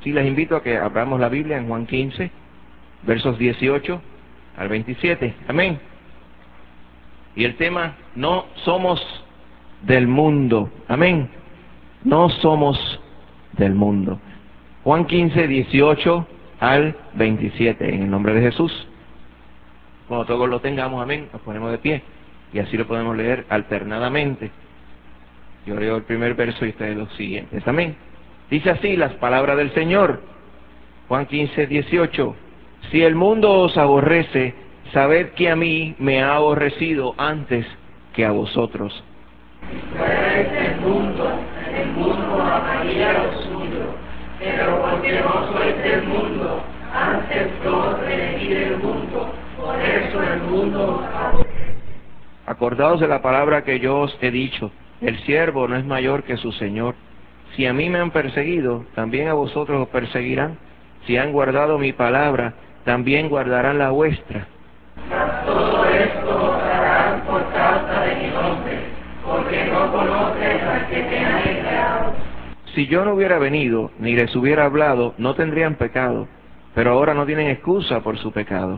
Sí, les invito a que abramos la Biblia en Juan 15, versos 18 al 27. Amén. Y el tema, no somos del mundo. Amén. No somos del mundo. Juan 15, 18 al 27. En el nombre de Jesús. Cuando todos lo tengamos, amén, nos ponemos de pie. Y así lo podemos leer alternadamente. Yo leo el primer verso y ustedes los siguientes. Amén. Dice así las palabras del Señor. Juan 15, 18. Si el mundo os aborrece, sabed que a mí me ha aborrecido antes que a vosotros. Fuerais del mundo, el mundo amaría lo suyo, pero porque no sois del mundo, antes yo elegí del mundo, por eso el mundo os aborrece. Acordaos de la palabra que yo os he dicho, el siervo no es mayor que su Señor. Si a mí me han perseguido, también a vosotros os perseguirán. Si han guardado mi palabra, también guardarán la vuestra. Mas todo esto os harán por causa de mi nombre, porque no conoces al que te ha enviado. Si yo no hubiera venido, ni les hubiera hablado, no tendrían pecado, pero ahora no tienen excusa por su pecado.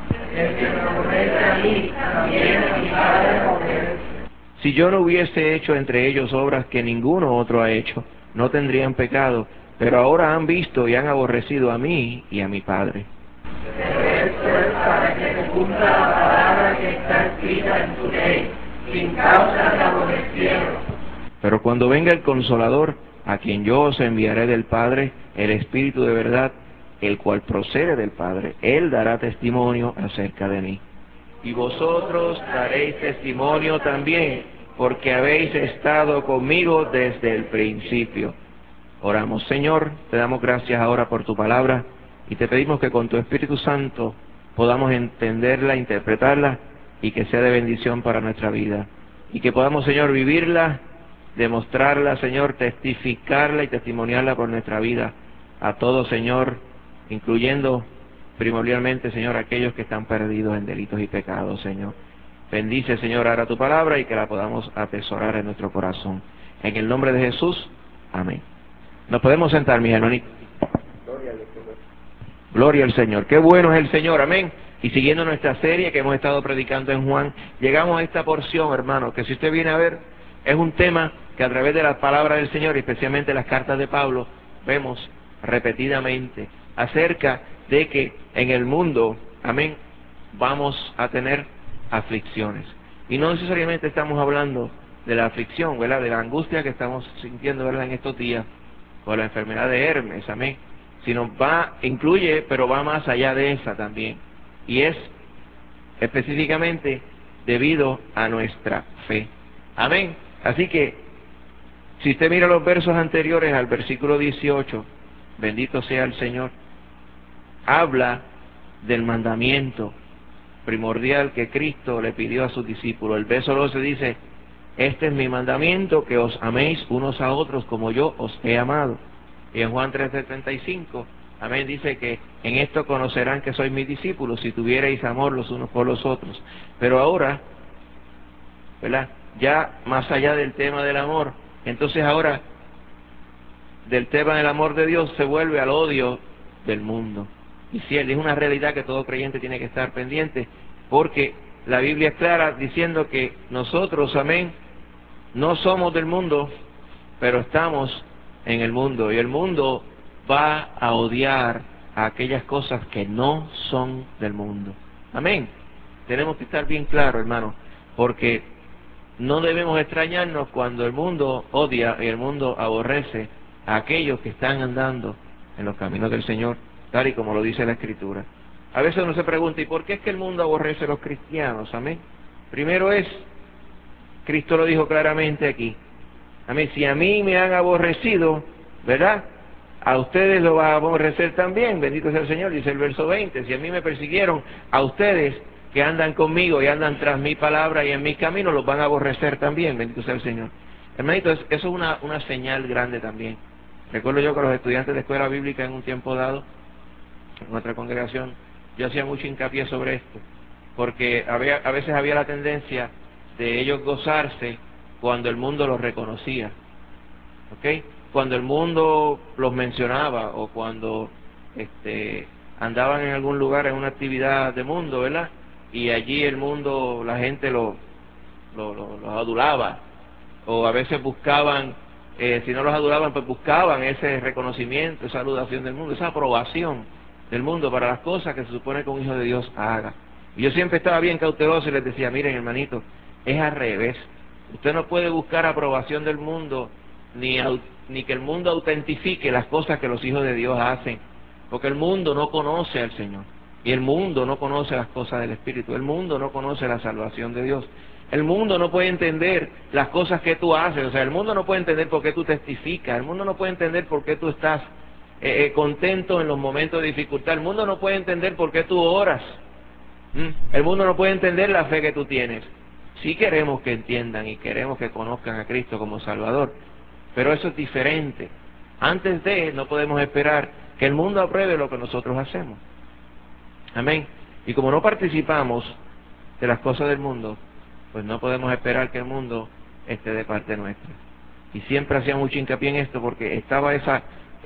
El que me aborrece a mí, también a mi Padre aborrece. Si yo no hubiese hecho entre ellos obras que ninguno otro ha hecho, no tendrían pecado, pero ahora han visto y han aborrecido a mí y a mi Padre. Pero esto es para que se cumpla la palabra que está escrita en tu ley, sin causa te aborrecieron. Pero cuando venga el Consolador, a quien yo os enviaré del Padre, el Espíritu de verdad, el cual procede del Padre, Él dará testimonio acerca de mí. Y vosotros daréis testimonio también, porque habéis estado conmigo desde el principio. Oramos, Señor, te damos gracias ahora por tu palabra y te pedimos que con tu Espíritu Santo podamos entenderla, interpretarla y que sea de bendición para nuestra vida. Y que podamos, Señor, vivirla, demostrarla, Señor, testificarla y testimoniarla por nuestra vida. A todos, Señor, incluyendo primordialmente, Señor, aquellos que están perdidos en delitos y pecados, Señor. Bendice, Señor, ahora tu palabra y que la podamos atesorar en nuestro corazón. En el nombre de Jesús, amén. Nos podemos sentar, mis hermanitos. Gloria al Señor. Qué bueno es el Señor, amén. Y siguiendo nuestra serie que hemos estado predicando en Juan, llegamos a esta porción, hermano, que si usted viene a ver, es un tema que a través de la palabra del Señor, y especialmente las cartas de Pablo, vemos repetidamente acerca de que en el mundo, amén, vamos a tener aflicciones. Y no necesariamente estamos hablando de la aflicción, ¿verdad? De la angustia que estamos sintiendo, ¿verdad? En estos días, por la enfermedad de Hermes, amén, sino incluye, pero va más allá de esa también, y es específicamente debido a nuestra fe, amén. Así que, si usted mira los versos anteriores al versículo 18, bendito sea el Señor, habla del mandamiento primordial que Cristo le pidió a sus discípulos. El verso 12 dice, este es mi mandamiento, que os améis unos a otros como yo os he amado. Y en Juan 13:35, amén, dice que en esto conocerán que sois mis discípulos, si tuvierais amor los unos por los otros. Pero ahora, ¿verdad? Ya más allá del tema del amor, entonces ahora del tema del amor de Dios se vuelve al odio del mundo. Y si es una realidad que todo creyente tiene que estar pendiente, porque la Biblia es clara diciendo que nosotros, amén, no somos del mundo, pero estamos en el mundo, y el mundo va a odiar a aquellas cosas que no son del mundo. Amén. Tenemos que estar bien claros, hermano, porque no debemos extrañarnos cuando el mundo odia y el mundo aborrece a aquellos que están andando en los caminos del Señor, tal y como lo dice la Escritura. A veces uno se pregunta, ¿y por qué es que el mundo aborrece a los cristianos? Amén. Primero Cristo lo dijo claramente aquí. Amén. Si a mí me han aborrecido, ¿verdad? A ustedes lo va a aborrecer también. Bendito sea el Señor, dice el verso 20. Si a mí me persiguieron, a ustedes que andan conmigo y andan tras mi palabra y en mis caminos, los van a aborrecer también. Bendito sea el Señor. Hermanitos, eso es una señal grande también. Recuerdo yo que los estudiantes de escuela bíblica en un tiempo dado, en nuestra congregación, yo hacía mucho hincapié sobre esto, porque a veces había la tendencia de ellos gozarse cuando el mundo los reconocía, ¿ok? cuando el mundo los mencionaba, o cuando andaban en algún lugar en una actividad de mundo, ¿verdad? Y allí el mundo, la gente los adulaba, o a veces buscaban, si no los adulaban, pues buscaban ese reconocimiento, esa adoración del mundo, esa aprobación del mundo para las cosas que se supone que un hijo de Dios haga. Y yo siempre estaba bien cauteloso y les decía, miren hermanito, es al revés. Usted no puede buscar aprobación del mundo, ni que el mundo autentifique las cosas que los hijos de Dios hacen, porque el mundo no conoce al Señor, y el mundo no conoce las cosas del Espíritu, el mundo no conoce la salvación de Dios. El mundo no puede entender las cosas que tú haces, o sea, el mundo no puede entender por qué tú testificas, el mundo no puede entender por qué tú estás contento en los momentos de dificultad, el mundo no puede entender por qué tú oras, el mundo no puede entender la fe que tú tienes. Sí queremos que entiendan y queremos que conozcan a Cristo como Salvador, pero eso es diferente. Antes no podemos esperar que el mundo apruebe lo que nosotros hacemos. Amén. Y como no participamos de las cosas del mundo, pues no podemos esperar que el mundo esté de parte nuestra. Y siempre hacía mucho hincapié en esto, porque estaba esa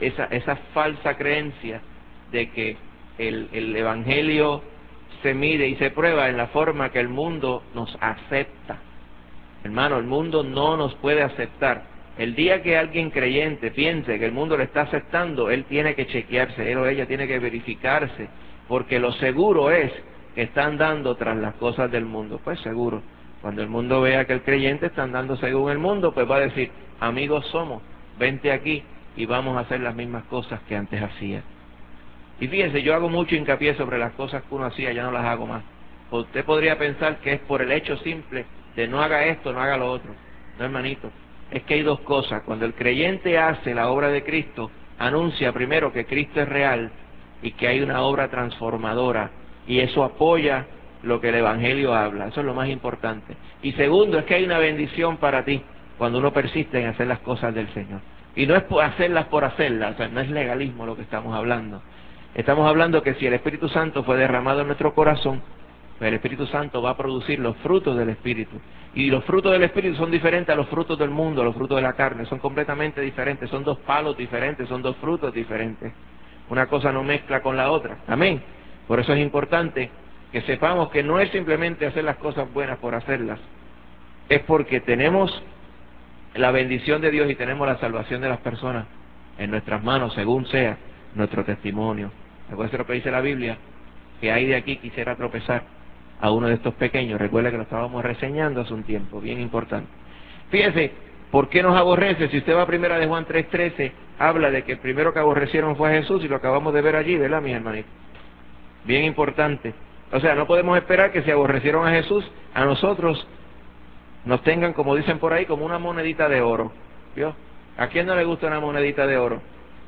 falsa creencia de que el Evangelio se mide y se prueba en la forma que el mundo nos acepta. Hermano, el mundo no nos puede aceptar. El día que alguien creyente piense que el mundo le está aceptando, él tiene que chequearse, él o ella tiene que verificarse, porque lo seguro es que están dando tras las cosas del mundo. Pues seguro, cuando el mundo vea que el creyente está andando según el mundo, pues va a decir, amigos somos, vente aquí y vamos a hacer las mismas cosas que antes hacía. Y fíjense, yo hago mucho hincapié sobre las cosas que uno hacía, ya no las hago más. Usted podría pensar que es por el hecho simple de no haga esto, no haga lo otro. No, hermanito, es que hay dos cosas. Cuando el creyente hace la obra de Cristo, anuncia primero que Cristo es real y que hay una obra transformadora, y eso apoya lo que el Evangelio habla. Eso es lo más importante. Y segundo, es que hay una bendición para ti cuando uno persiste en hacer las cosas del Señor. Y no es por hacerlas, o sea, no es legalismo lo que estamos hablando. Estamos hablando que si el Espíritu Santo fue derramado en nuestro corazón, pues el Espíritu Santo va a producir los frutos del Espíritu. Y los frutos del Espíritu son diferentes a los frutos del mundo, a los frutos de la carne. Son completamente diferentes, son dos palos diferentes, son dos frutos diferentes. Una cosa no mezcla con la otra. Amén. Por eso es importante que sepamos que no es simplemente hacer las cosas buenas por hacerlas. Es porque tenemos la bendición de Dios y tenemos la salvación de las personas en nuestras manos, según sea nuestro testimonio. Recuerda lo que dice la Biblia, que hay de aquí quisiera tropezar a uno de estos pequeños. Recuerda que lo estábamos reseñando hace un tiempo, bien importante. Fíjese, ¿por qué nos aborrece? Si usted va a primera de Juan 3:13, habla de que el primero que aborrecieron fue a Jesús, y lo acabamos de ver allí, ¿verdad, mis hermanitos? Bien importante. O sea, no podemos esperar que si aborrecieron a Jesús, a nosotros nos tengan, como dicen por ahí, como una monedita de oro. ¿Vio? ¿A quién no le gusta una monedita de oro?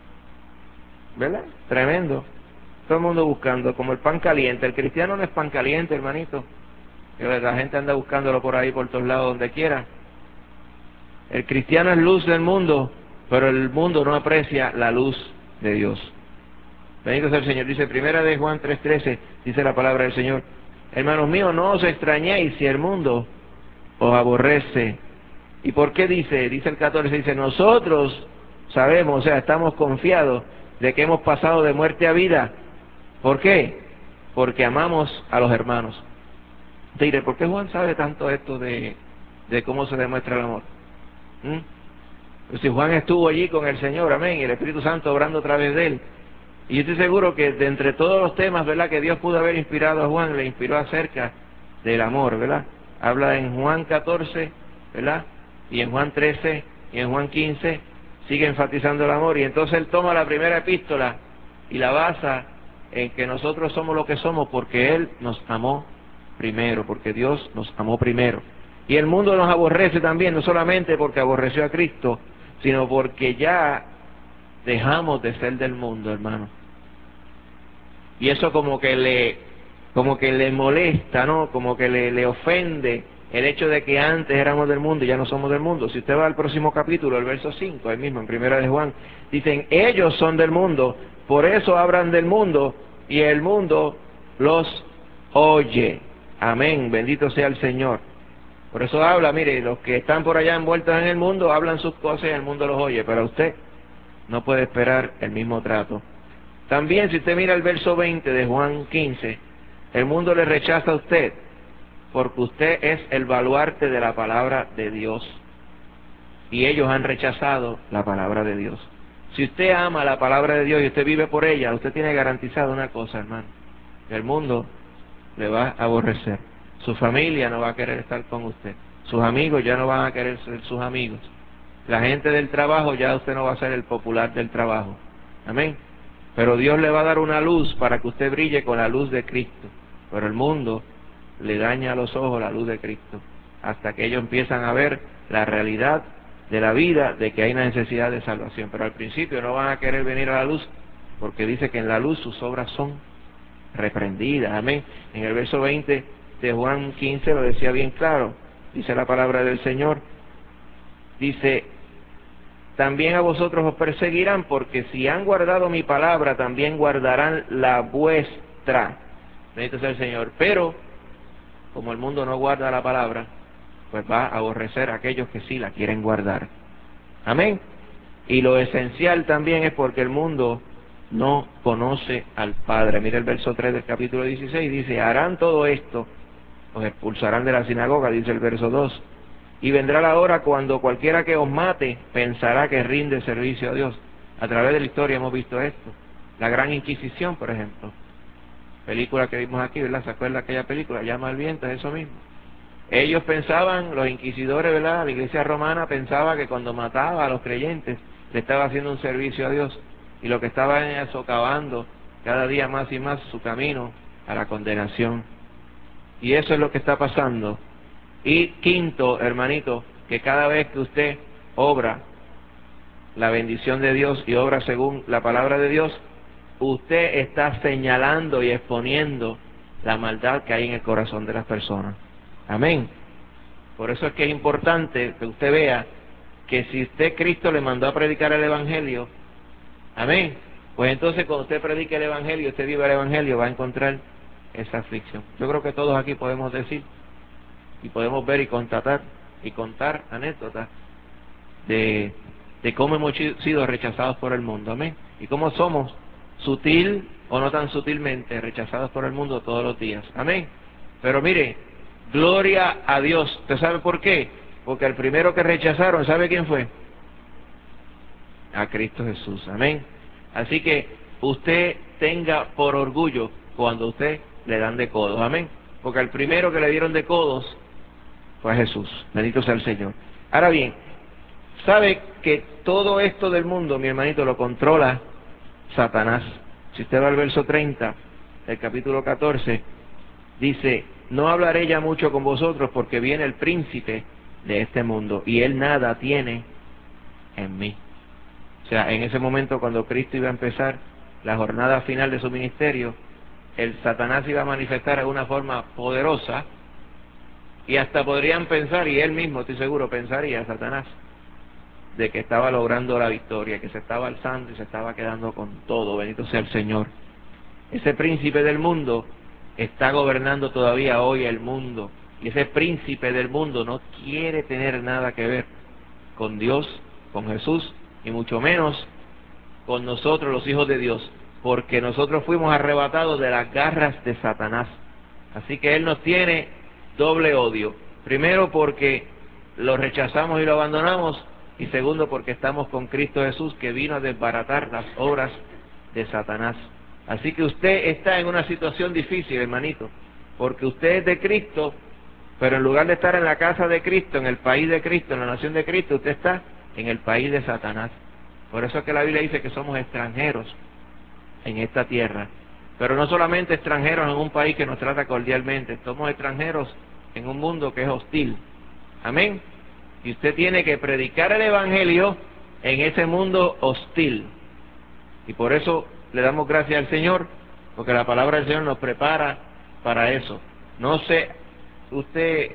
¿Verdad? Tremendo. Todo el mundo buscando, como el pan caliente. El cristiano no es pan caliente, hermanito. La gente anda buscándolo por ahí, por todos lados, donde quiera. El cristiano es luz del mundo, pero el mundo no aprecia la luz de Dios. Bendito sea el Señor. Dice primera de Juan 3:13, dice la palabra del Señor: hermanos míos, no os extrañéis si el mundo os aborrece. ¿Y por qué dice? Dice el 14, dice, nosotros sabemos, o sea, estamos confiados de que hemos pasado de muerte a vida. ¿Por qué? Porque amamos a los hermanos. Te diré, ¿por qué Juan sabe tanto esto de cómo se demuestra el amor? Pues si Juan estuvo allí con el Señor, amén, y el Espíritu Santo obrando a través de él. Y yo estoy seguro que de entre todos los temas, ¿verdad?, que Dios pudo haber inspirado a Juan, le inspiró acerca del amor, ¿verdad? Habla en Juan 14, ¿verdad? Y en Juan 13, y en Juan 15, sigue enfatizando el amor. Y entonces él toma la primera epístola y la basa en que nosotros somos lo que somos porque Él nos amó primero, porque Dios nos amó primero. Y el mundo nos aborrece también, no solamente porque aborreció a Cristo, sino porque ya dejamos de ser del mundo, hermano. Y eso como que le molesta, ¿no? Como que le ofende el hecho de que antes éramos del mundo y ya no somos del mundo. Si usted va al próximo capítulo, el verso 5, ahí mismo, en primera de Juan, dicen, ellos son del mundo, por eso hablan del mundo, y el mundo los oye. Amén, bendito sea el Señor. Por eso habla, mire, los que están por allá envueltos en el mundo, hablan sus cosas y el mundo los oye, pero usted no puede esperar el mismo trato. También, si usted mira el verso 20 de Juan 15, el mundo le rechaza a usted, porque usted es el baluarte de la palabra de Dios, y ellos han rechazado la palabra de Dios. Si usted ama la palabra de Dios y usted vive por ella, usted tiene garantizado una cosa, hermano: el mundo le va a aborrecer, su familia no va a querer estar con usted, sus amigos ya no van a querer ser sus amigos, la gente del trabajo ya usted no va a ser el popular del trabajo. Amén. Pero Dios le va a dar una luz para que usted brille con la luz de Cristo. Pero el mundo le daña a los ojos la luz de Cristo, hasta que ellos empiezan a ver la realidad de la vida, de que hay una necesidad de salvación. Pero al principio no van a querer venir a la luz, porque dice que en la luz sus obras son reprendidas. Amén. En el verso 20 de Juan 15 lo decía bien claro, dice la palabra del Señor, dice: también a vosotros os perseguirán, porque si han guardado mi palabra, también guardarán la vuestra. Bendito sea el Señor. Pero como el mundo no guarda la palabra, pues va a aborrecer a aquellos que sí la quieren guardar. Amén. Y lo esencial también es porque el mundo no conoce al Padre. Mira el verso 3 del capítulo 16, dice: harán todo esto, os expulsarán de la sinagoga, dice el verso 2. Y vendrá la hora cuando cualquiera que os mate pensará que rinde servicio a Dios. A través de la historia hemos visto esto. La Gran Inquisición, por ejemplo. Película que vimos aquí, ¿verdad? ¿Se acuerda aquella película? Llama al viento, es eso mismo. Ellos pensaban, los inquisidores, ¿verdad? La iglesia romana pensaba que cuando mataba a los creyentes le estaba haciendo un servicio a Dios. Y lo que estaban era socavando cada día más y más su camino a la condenación. Y eso es lo que está pasando. Y quinto, hermanito, que cada vez que usted obra la bendición de Dios y obra según la palabra de Dios, usted está señalando y exponiendo la maldad que hay en el corazón de las personas. Amén. Por eso es que es importante que usted vea que si usted, Cristo le mandó a predicar el Evangelio, amén, pues entonces cuando usted predique el Evangelio, usted vive el Evangelio, va a encontrar esa aflicción. Yo creo que todos aquí podemos decir y podemos ver y contar anécdotas de cómo hemos sido rechazados por el mundo, amén, y cómo somos, sutil o no tan sutilmente, rechazados por el mundo todos los días, amén. Pero mire, gloria a Dios. ¿Usted sabe por qué? Porque el primero que rechazaron, ¿sabe quién fue? A Cristo Jesús, amén. Así que usted tenga por orgullo cuando usted le dan de codos, amén, porque el primero que le dieron de codos fue a Jesús. Bendito sea el Señor. Ahora bien, sabe que todo esto del mundo, mi hermanito, lo controla Satanás. Si usted va al verso 30 del capítulo 14, dice: no hablaré ya mucho con vosotros, porque viene el príncipe de este mundo, y él nada tiene en mí. O sea, en ese momento cuando Cristo iba a empezar la jornada final de su ministerio, el Satanás iba a manifestar de una forma poderosa, y hasta podrían pensar, y él mismo, estoy seguro, pensaría, Satanás, de que estaba logrando la victoria, que se estaba alzando y se estaba quedando con todo. Bendito sea el Señor. Ese príncipe del mundo está gobernando todavía hoy el mundo, y ese príncipe del mundo no quiere tener nada que ver con Dios, con Jesús, y mucho menos con nosotros, los hijos de Dios, porque nosotros fuimos arrebatados de las garras de Satanás. Así que él nos tiene doble odio. Primero, porque lo rechazamos y lo abandonamos, y segundo, porque estamos con Cristo Jesús, que vino a desbaratar las obras de Satanás. Así que usted está en una situación difícil, hermanito, porque usted es de Cristo, pero en lugar de estar en la casa de Cristo, en el país de Cristo, en la nación de Cristo, usted está en el país de Satanás. Por eso es que la Biblia dice que somos extranjeros en esta tierra. Pero no solamente extranjeros en un país que nos trata cordialmente, somos extranjeros en un mundo que es hostil. Amén. Y usted tiene que predicar el Evangelio en ese mundo hostil. Y por eso le damos gracias al Señor, porque la palabra del Señor nos prepara para eso. No se usted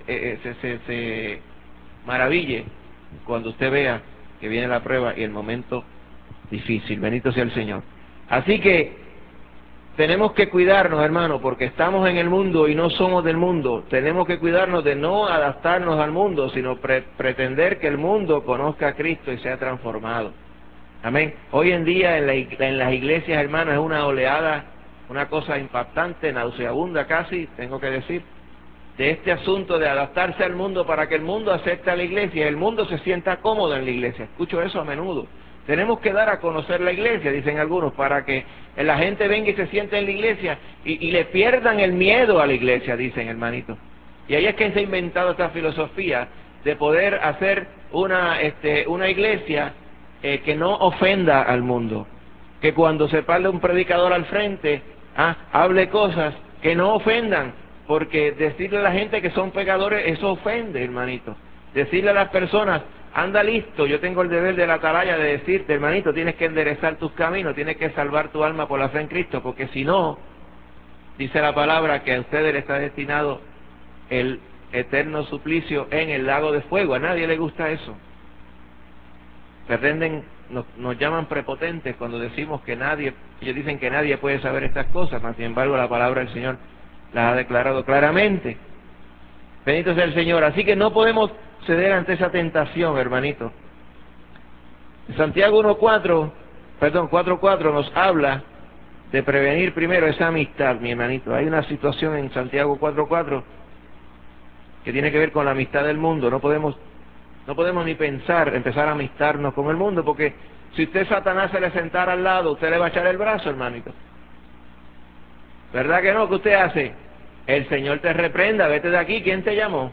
se maraville cuando usted vea que viene la prueba y el momento difícil. Bendito sea el Señor. Así que tenemos que cuidarnos, hermano, porque estamos en el mundo y no somos del mundo. Tenemos que cuidarnos de no adaptarnos al mundo, sino pretender que el mundo conozca a Cristo y sea transformado. Amén. Hoy en día en las iglesias, hermanos, es una oleada, una cosa impactante, nauseabunda casi, tengo que decir, de este asunto de adaptarse al mundo para que el mundo acepte a la iglesia y el mundo se sienta cómodo en la iglesia. Escucho eso a menudo. Tenemos que dar a conocer la iglesia, dicen algunos, para que la gente venga y se siente en la iglesia y le pierdan el miedo a la iglesia, dicen, hermanito. Y ahí es que se ha inventado esta filosofía de poder hacer una iglesia que no ofenda al mundo, que cuando se pare un predicador al frente, hable cosas que no ofendan, porque decirle a la gente que son pecadores, eso ofende, hermanito. Decirle a las personas, anda listo, yo tengo el deber de la atalaya de decirte, hermanito, tienes que enderezar tus caminos, tienes que salvar tu alma por la fe en Cristo, porque si no, dice la palabra que a ustedes les está destinado el eterno suplicio en el lago de fuego. A nadie le gusta eso. Pretenden, nos llaman prepotentes cuando decimos que nadie, ellos dicen que nadie puede saber estas cosas, mas sin embargo la palabra del Señor las ha declarado claramente. Bendito sea el Señor. Así que no podemos ceder ante esa tentación, hermanito. Santiago 4:4 nos habla de prevenir primero esa amistad, mi hermanito. Hay una situación en Santiago 4:4 que tiene que ver con la amistad del mundo. No podemos ni pensar, empezar a amistarnos con el mundo, porque si usted Satanás se le sentara al lado, usted le va a echar el brazo, hermanito. ¿Verdad que no? ¿Qué usted hace? El Señor te reprenda, vete de aquí, ¿quién te llamó?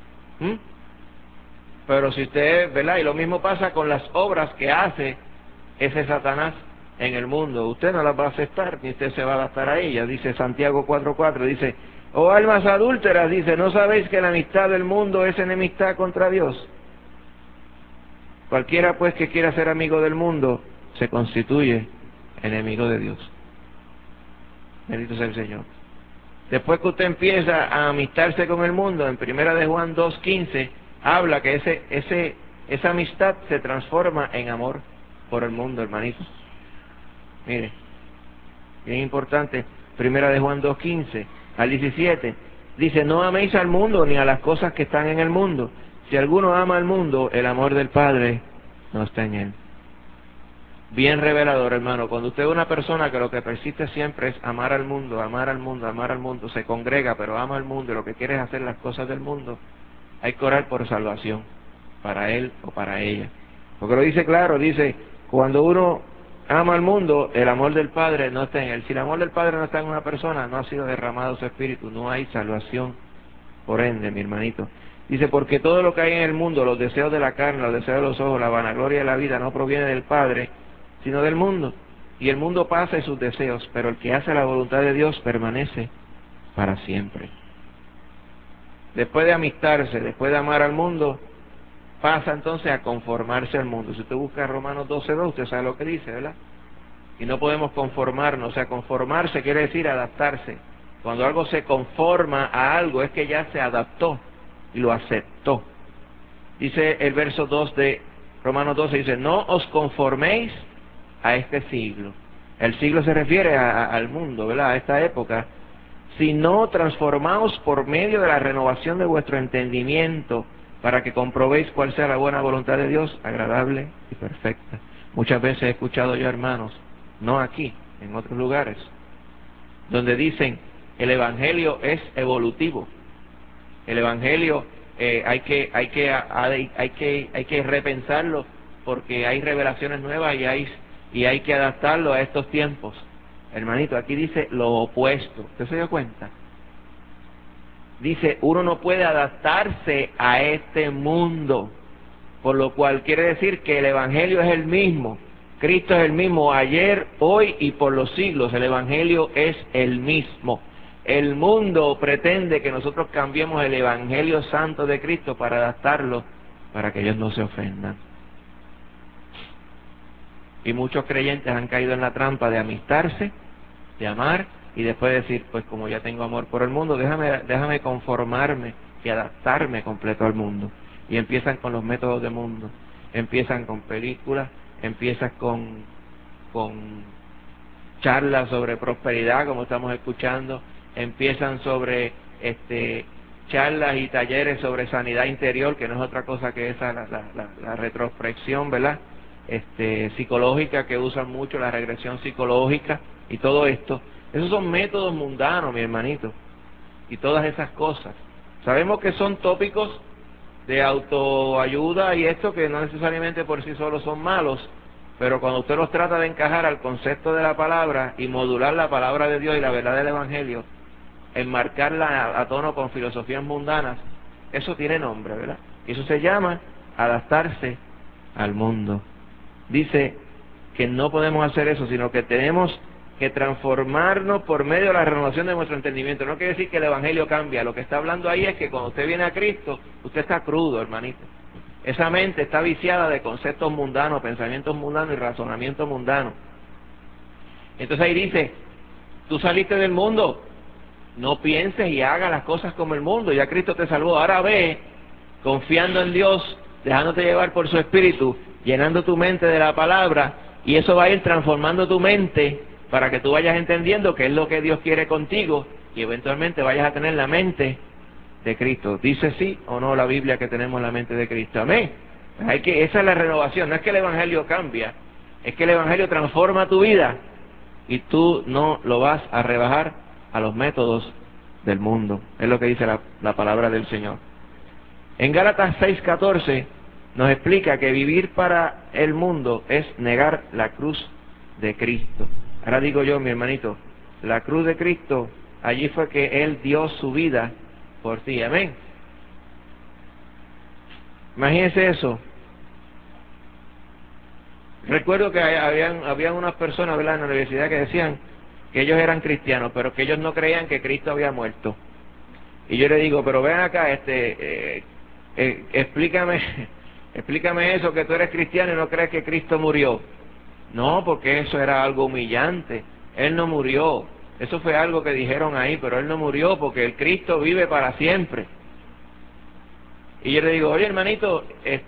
Pero si usted, ¿verdad? Y lo mismo pasa con las obras que hace ese Satanás en el mundo. Usted no las va a aceptar, ni usted se va a adaptar a ellas. Dice Santiago 4:4, dice, oh almas adúlteras, dice, ¿no sabéis que la amistad del mundo es enemistad contra Dios? Cualquiera pues que quiera ser amigo del mundo, se constituye enemigo de Dios. Bendito sea el Señor. Después que usted empieza a amistarse con el mundo, en 1 de Juan 2:15, habla que esa amistad se transforma en amor por el mundo, hermanitos. Mire, bien importante, 1 de Juan 2:15 al 17, dice, no améis al mundo ni a las cosas que están en el mundo. Si alguno ama al mundo, el amor del Padre no está en él. Bien revelador, hermano. Cuando usted es una persona que lo que persiste siempre es amar al mundo, amar al mundo, amar al mundo, se congrega pero ama al mundo y lo que quiere es hacer las cosas del mundo, hay que orar por salvación, para él o para ella. Porque lo dice claro, dice, cuando uno ama al mundo, el amor del Padre no está en él. Si el amor del Padre no está en una persona, no ha sido derramado su espíritu, no hay salvación. Por ende, mi hermanito, dice, porque todo lo que hay en el mundo, los deseos de la carne, los deseos de los ojos, la vanagloria de la vida, no proviene del Padre, sino del mundo. Y el mundo pasa y sus deseos, pero el que hace la voluntad de Dios permanece para siempre. Después de amistarse, después de amar al mundo, pasa entonces a conformarse al mundo. Si usted busca Romanos 12:2, usted sabe lo que dice, ¿verdad? Y no podemos conformarnos, o sea, conformarse quiere decir adaptarse. Cuando algo se conforma a algo es que ya se adaptó y lo aceptó. Dice el verso 2 de Romanos 12, dice, no os conforméis a este siglo. El siglo se refiere al mundo, ¿verdad? A esta época. Sino transformaos por medio de la renovación de vuestro entendimiento, para que comprobéis cuál sea la buena voluntad de Dios, agradable y perfecta. Muchas veces he escuchado yo, hermanos, no aquí, en otros lugares, donde dicen, el Evangelio es evolutivo. El Evangelio hay que repensarlo porque hay revelaciones nuevas y hay que adaptarlo a estos tiempos. Hermanito, aquí dice lo opuesto. ¿Usted se dio cuenta? Dice, uno no puede adaptarse a este mundo, por lo cual quiere decir que el Evangelio es el mismo. Cristo es el mismo ayer, hoy y por los siglos. El Evangelio es el mismo. El mundo pretende que nosotros cambiemos el Evangelio santo de Cristo para adaptarlo, para que ellos no se ofendan. Y muchos creyentes han caído en la trampa de amistarse, de amar, y después decir, pues como ya tengo amor por el mundo, déjame conformarme y adaptarme completo al mundo. Y empiezan con los métodos del mundo, empiezan con películas, empiezan con charlas sobre prosperidad, como estamos escuchando, empiezan sobre charlas y talleres sobre sanidad interior, que no es otra cosa que esa, la retrospección, ¿verdad? psicológica que usan mucho, la regresión psicológica y todo esto. Esos son métodos mundanos, mi hermanito, y todas esas cosas. Sabemos que son tópicos de autoayuda y esto que no necesariamente por sí solos son malos, pero cuando usted los trata de encajar al concepto de la palabra y modular la palabra de Dios y la verdad del Evangelio, enmarcarla a tono con filosofías mundanas, eso tiene nombre, ¿verdad? Y eso se llama adaptarse al mundo. Dice que no podemos hacer eso, sino que tenemos que transformarnos por medio de la renovación de nuestro entendimiento. No quiere decir que el Evangelio cambia. Lo que está hablando ahí es que cuando usted viene a Cristo, usted está crudo, hermanito. Esa mente está viciada de conceptos mundanos, pensamientos mundanos y razonamientos mundanos. Entonces ahí dice, tú saliste del mundo, no pienses y hagas las cosas como el mundo. Ya Cristo te salvó. Ahora ve, confiando en Dios, dejándote llevar por su Espíritu, llenando tu mente de la palabra, y eso va a ir transformando tu mente para que tú vayas entendiendo qué es lo que Dios quiere contigo y eventualmente vayas a tener la mente de Cristo. ¿Dice sí o no la Biblia que tenemos la mente de Cristo? Amén. Esa es la renovación. No es que el Evangelio cambia, es que el Evangelio transforma tu vida y tú no lo vas a rebajar a los métodos del mundo. Es lo que dice la palabra del Señor. En Gálatas 6:14 nos explica que vivir para el mundo es negar la cruz de Cristo. Ahora digo yo, mi hermanito, la cruz de Cristo, allí fue que Él dio su vida por ti. Amén. Imagínense eso. Recuerdo que habían unas personas, ¿verdad?, en la universidad que decían que ellos eran cristianos, pero que ellos no creían que Cristo había muerto. Y yo le digo, pero ven acá, explícame eso, que tú eres cristiano y no crees que Cristo murió. No, porque eso era algo humillante. Él no murió. Eso fue algo que dijeron ahí, pero Él no murió porque el Cristo vive para siempre. Y yo le digo, oye, hermanito,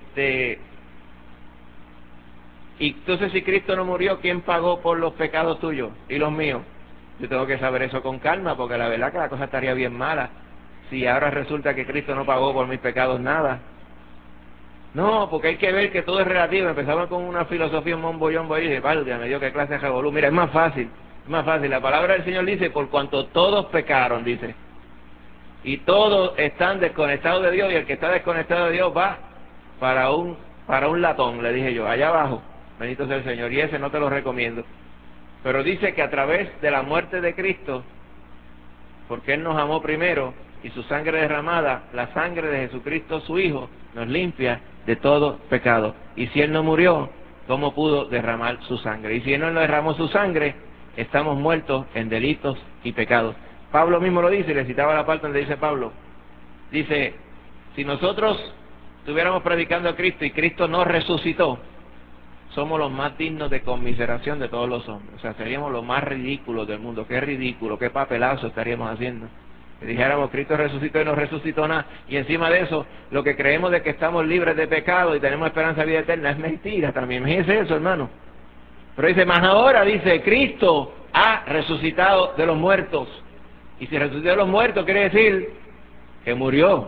y entonces si Cristo no murió, ¿quién pagó por los pecados tuyos y los míos? Yo tengo que saber eso con calma, porque la verdad que la cosa estaría bien mala si ahora resulta que Cristo no pagó por mis pecados nada. No, porque hay que ver que todo es relativo. Empezaba con una filosofía, un mombo-yombo y dije, válgame, me dio qué clase de revolú. Mira, es más fácil. La palabra del Señor dice, por cuanto todos pecaron, dice, y todos están desconectados de Dios, y el que está desconectado de Dios va para un latón, le dije yo, allá abajo, bendito sea el Señor, y ese no te lo recomiendo. Pero dice que a través de la muerte de Cristo, porque Él nos amó primero, y su sangre derramada, la sangre de Jesucristo su Hijo, nos limpia de todo pecado. Y si Él no murió, ¿cómo pudo derramar su sangre? Y si Él no derramó su sangre, estamos muertos en delitos y pecados. Pablo mismo lo dice, y le citaba la parte donde dice Pablo, dice, si nosotros estuviéramos predicando a Cristo y Cristo no resucitó, somos los más dignos de conmiseración de todos los hombres. O sea, seríamos los más ridículos del mundo. Qué ridículo, qué papelazo estaríamos haciendo. Si dijéramos, Cristo resucitó y no resucitó nada, y encima de eso, lo que creemos de que estamos libres de pecado y tenemos esperanza de vida eterna, es mentira también. Imagínense eso, hermano. Pero dice, más ahora, dice, Cristo ha resucitado de los muertos. Y si resucitó de los muertos, quiere decir que murió.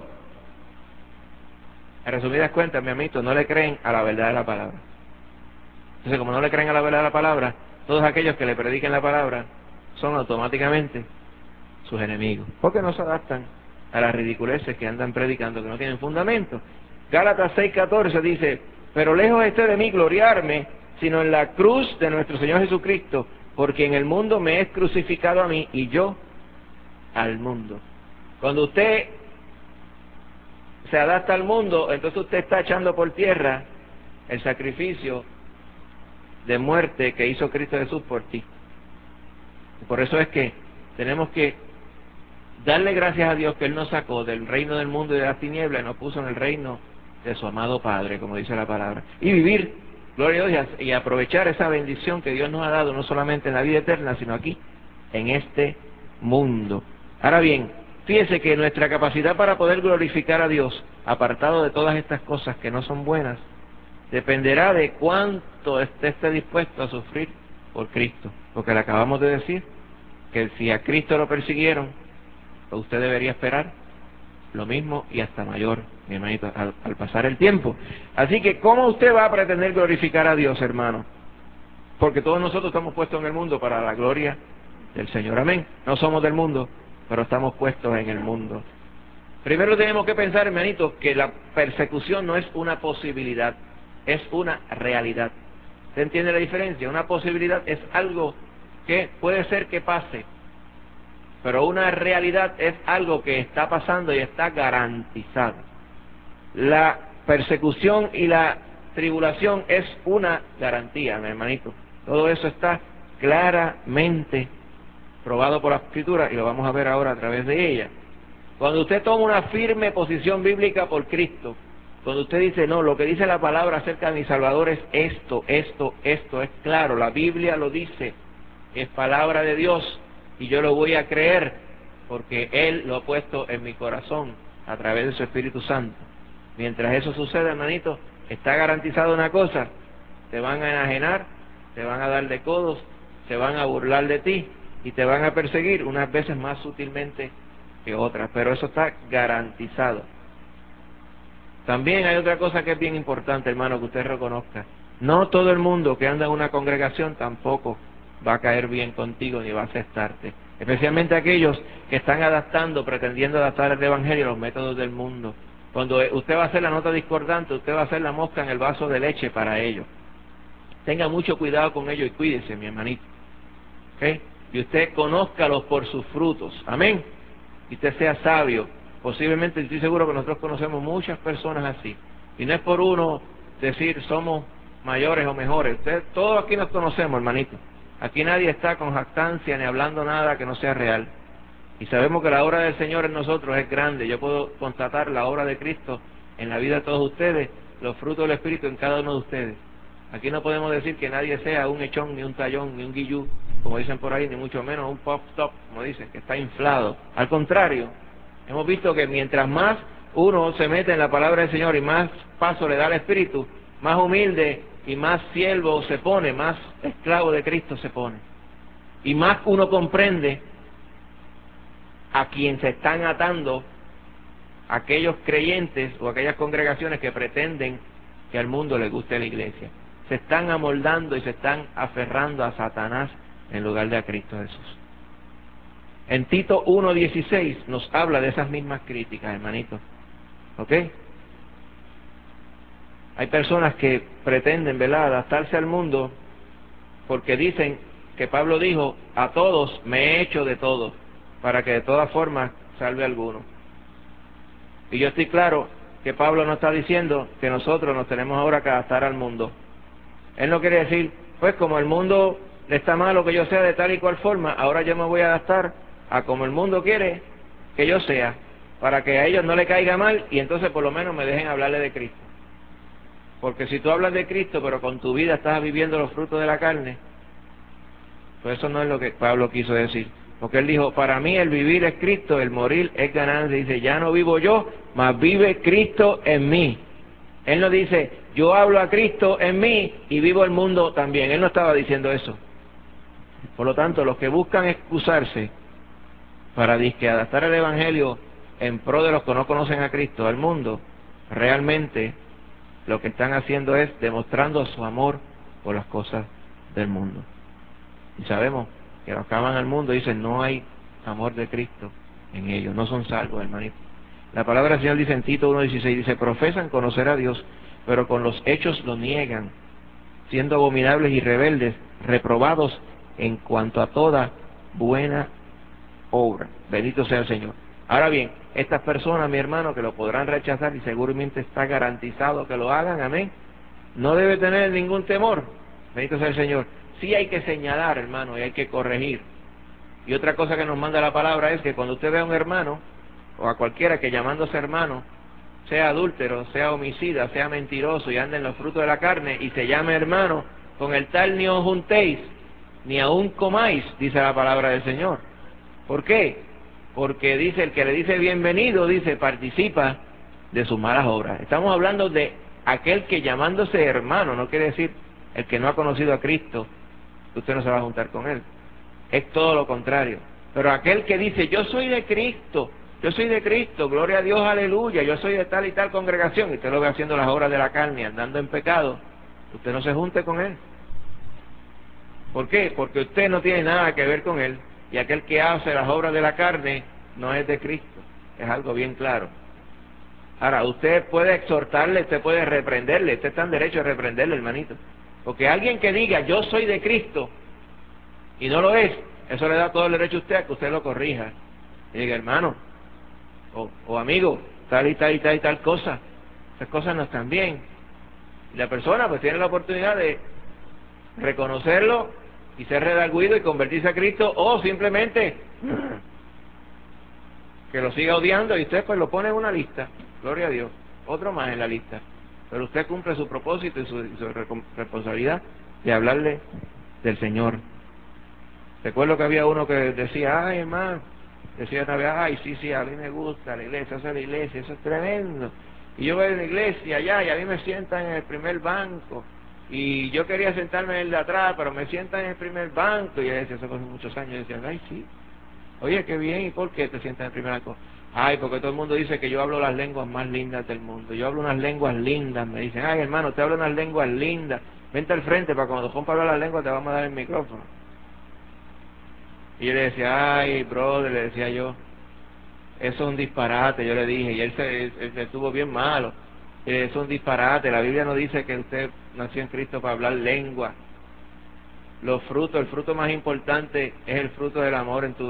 En resumidas cuentas, mi amito, no le creen a la verdad de la palabra. Entonces, como no le creen a la verdad de la palabra, todos aquellos que le prediquen la palabra son automáticamente sus enemigos, porque no se adaptan a las ridiculeces que andan predicando, que no tienen fundamento. Gálatas 6:14 dice, pero lejos esté de mí gloriarme, sino en la cruz de nuestro Señor Jesucristo, porque en el mundo me es crucificado a mí y yo al mundo. Cuando usted se adapta al mundo, entonces usted está echando por tierra el sacrificio de muerte que hizo Cristo Jesús por ti. Y por eso es que tenemos que darle gracias a Dios que Él nos sacó del reino del mundo y de las tinieblas y nos puso en el reino de su amado Padre, como dice la palabra. Y vivir, gloria a Dios, y aprovechar esa bendición que Dios nos ha dado, no solamente en la vida eterna, sino aquí, en este mundo. Ahora bien, fíjese que nuestra capacidad para poder glorificar a Dios, apartado de todas estas cosas que no son buenas, dependerá de cuánto esté dispuesto a sufrir por Cristo. Porque le acabamos de decir que si a Cristo lo persiguieron, usted debería esperar lo mismo y hasta mayor, mi hermanito, al pasar el tiempo. Así que, ¿cómo usted va a pretender glorificar a Dios, hermano? Porque todos nosotros estamos puestos en el mundo para la gloria del Señor. Amén. No somos del mundo, pero estamos puestos en el mundo. Primero tenemos que pensar, hermanito, que la persecución no es una posibilidad, es una realidad. ¿Usted entiende la diferencia? Una posibilidad es algo que puede ser que pase, pero una realidad es algo que está pasando y está garantizado. La persecución y la tribulación es una garantía, mi hermanito. Todo eso está claramente probado por la Escritura y lo vamos a ver ahora a través de ella. Cuando usted toma una firme posición bíblica por Cristo, cuando usted dice, no, lo que dice la palabra acerca de mi Salvador es esto, es claro, la Biblia lo dice, es palabra de Dios y yo lo voy a creer porque Él lo ha puesto en mi corazón a través de su Espíritu Santo. Mientras eso suceda, hermanito, está garantizado una cosa: te van a enajenar, te van a dar de codos, se van a burlar de ti y te van a perseguir unas veces más sutilmente que otras, pero eso está garantizado. También hay otra cosa que es bien importante, hermano, que usted reconozca. No todo el mundo que anda en una congregación tampoco va a caer bien contigo ni va a aceptarte, especialmente aquellos que están pretendiendo adaptar el Evangelio a los métodos del mundo. Cuando usted va a hacer la nota discordante, usted va a hacer la mosca en el vaso de leche para ellos. Tenga mucho cuidado con ellos y cuídese, mi hermanito. ¿Okay? Y usted conózcalos por sus frutos. Amén. Y usted sea sabio. Posiblemente, estoy seguro que nosotros conocemos muchas personas así. Y no es por uno decir somos mayores o mejores. Todos aquí nos conocemos, hermanito. Aquí nadie está con jactancia ni hablando nada que no sea real. Y sabemos que la obra del Señor en nosotros es grande. Yo puedo constatar la obra de Cristo en la vida de todos ustedes, los frutos del Espíritu en cada uno de ustedes. Aquí no podemos decir que nadie sea un echón, ni un tallón, ni un guillú, como dicen por ahí, ni mucho menos un pop top, como dicen, que está inflado. Al contrario, hemos visto que mientras más uno se mete en la palabra del Señor y más paso le da al Espíritu, más humilde y más siervo se pone, más esclavo de Cristo se pone. Y más uno comprende a quien se están atando aquellos creyentes o aquellas congregaciones que pretenden que al mundo le guste la iglesia. Se están amoldando y se están aferrando a Satanás en lugar de a Cristo Jesús. En Tito 1:16 nos habla de esas mismas críticas, hermanito. ¿Ok? Hay personas que pretenden, ¿verdad?, adaptarse al mundo porque dicen que Pablo dijo, a todos me he hecho de todo, para que de todas formas salve a alguno. Y yo estoy claro que Pablo no está diciendo que nosotros nos tenemos ahora que adaptar al mundo. Él no quiere decir, pues como el mundo le está malo que yo sea de tal y cual forma, ahora yo me voy a adaptar a como el mundo quiere que yo sea, para que a ellos no le caiga mal y entonces por lo menos me dejen hablarle de Cristo. Porque si tú hablas de Cristo pero con tu vida estás viviendo los frutos de la carne, pues eso no es lo que Pablo quiso decir. Porque él dijo, para mí el vivir es Cristo, el morir es ganancia. Dice, ya no vivo yo, mas vive Cristo en mí. Él no dice, yo hablo a Cristo en mí y vivo el mundo también. Él no estaba diciendo eso. Por lo tanto, los que buscan excusarse para disque adaptar el Evangelio en pro de los que no conocen a Cristo al mundo, realmente lo que están haciendo es demostrando su amor por las cosas del mundo. Y sabemos que los que aman al mundo dicen, no hay amor de Cristo en ellos, no son salvos, hermanito. La palabra del Señor dice en Tito 1:16, dice, profesan conocer a Dios, pero con los hechos lo niegan, siendo abominables y rebeldes, reprobados en cuanto a toda buena obra. Bendito sea el Señor. Ahora bien, estas personas, mi hermano, que lo podrán rechazar y seguramente está garantizado que lo hagan, amén, no debe tener ningún temor. Bendito sea el Señor. Sí hay que señalar, hermano, y hay que corregir. Y otra cosa que nos manda la palabra es que cuando usted ve a un hermano, o a cualquiera que llamándose hermano, sea adúltero, sea homicida, sea mentiroso y ande en los frutos de la carne y se llame hermano, con el tal ni os juntéis, ni aun comáis, dice la palabra del Señor. ¿Por qué? Porque dice, el que le dice bienvenido, dice, participa de sus malas obras. Estamos hablando de aquel que llamándose hermano, no quiere decir el que no ha conocido a Cristo, usted no se va a juntar con él. Es todo lo contrario. Pero aquel que dice, yo soy de Cristo, yo soy de Cristo, gloria a Dios, aleluya, yo soy de tal y tal congregación, y usted lo ve haciendo las obras de la carne, andando en pecado, usted no se junte con él. ¿Por qué? Porque usted no tiene nada que ver con él, y aquel que hace las obras de la carne no es de Cristo. Es algo bien claro. Ahora, usted puede exhortarle, usted puede reprenderle, usted está en derecho a reprenderle, hermanito. Porque alguien que diga, yo soy de Cristo, y no lo es, eso le da todo el derecho a usted a que usted lo corrija. Y diga, hermano, o amigo, tal y tal y tal y tal cosa, esas cosas no están bien. Y la persona pues tiene la oportunidad de reconocerlo y ser redarguido y convertirse a Cristo, o simplemente que lo siga odiando y usted pues lo pone en una lista, gloria a Dios, otro más en la lista. Pero usted cumple su propósito y su responsabilidad de hablarle del Señor. Recuerdo que había uno que decía, ay hermano, decía una vez, ay sí, a mí me gusta la iglesia, eso es la iglesia, eso es tremendo. Y yo voy a la iglesia allá y a mí me sientan en el primer banco. Y yo quería sentarme en el de atrás, pero me sientan en el primer banco. Y yo decía, eso fue hace muchos años, y decía, ay sí, oye, qué bien, ¿y por qué te sientas en el primer banco? Ay, porque todo el mundo dice que yo hablo las lenguas más lindas del mundo. Yo hablo unas lenguas lindas, me dicen, ay hermano, te hablo unas lenguas lindas. Vente al frente para cuando Juan hablar las lenguas te vamos a dar el micrófono. Y yo le decía, ay, brother, le decía yo, eso es un disparate, yo le dije, y él se estuvo bien malo. Eso es un disparate, la Biblia no dice que usted nació en Cristo para hablar lengua. Los frutos, el fruto más importante es el fruto del amor en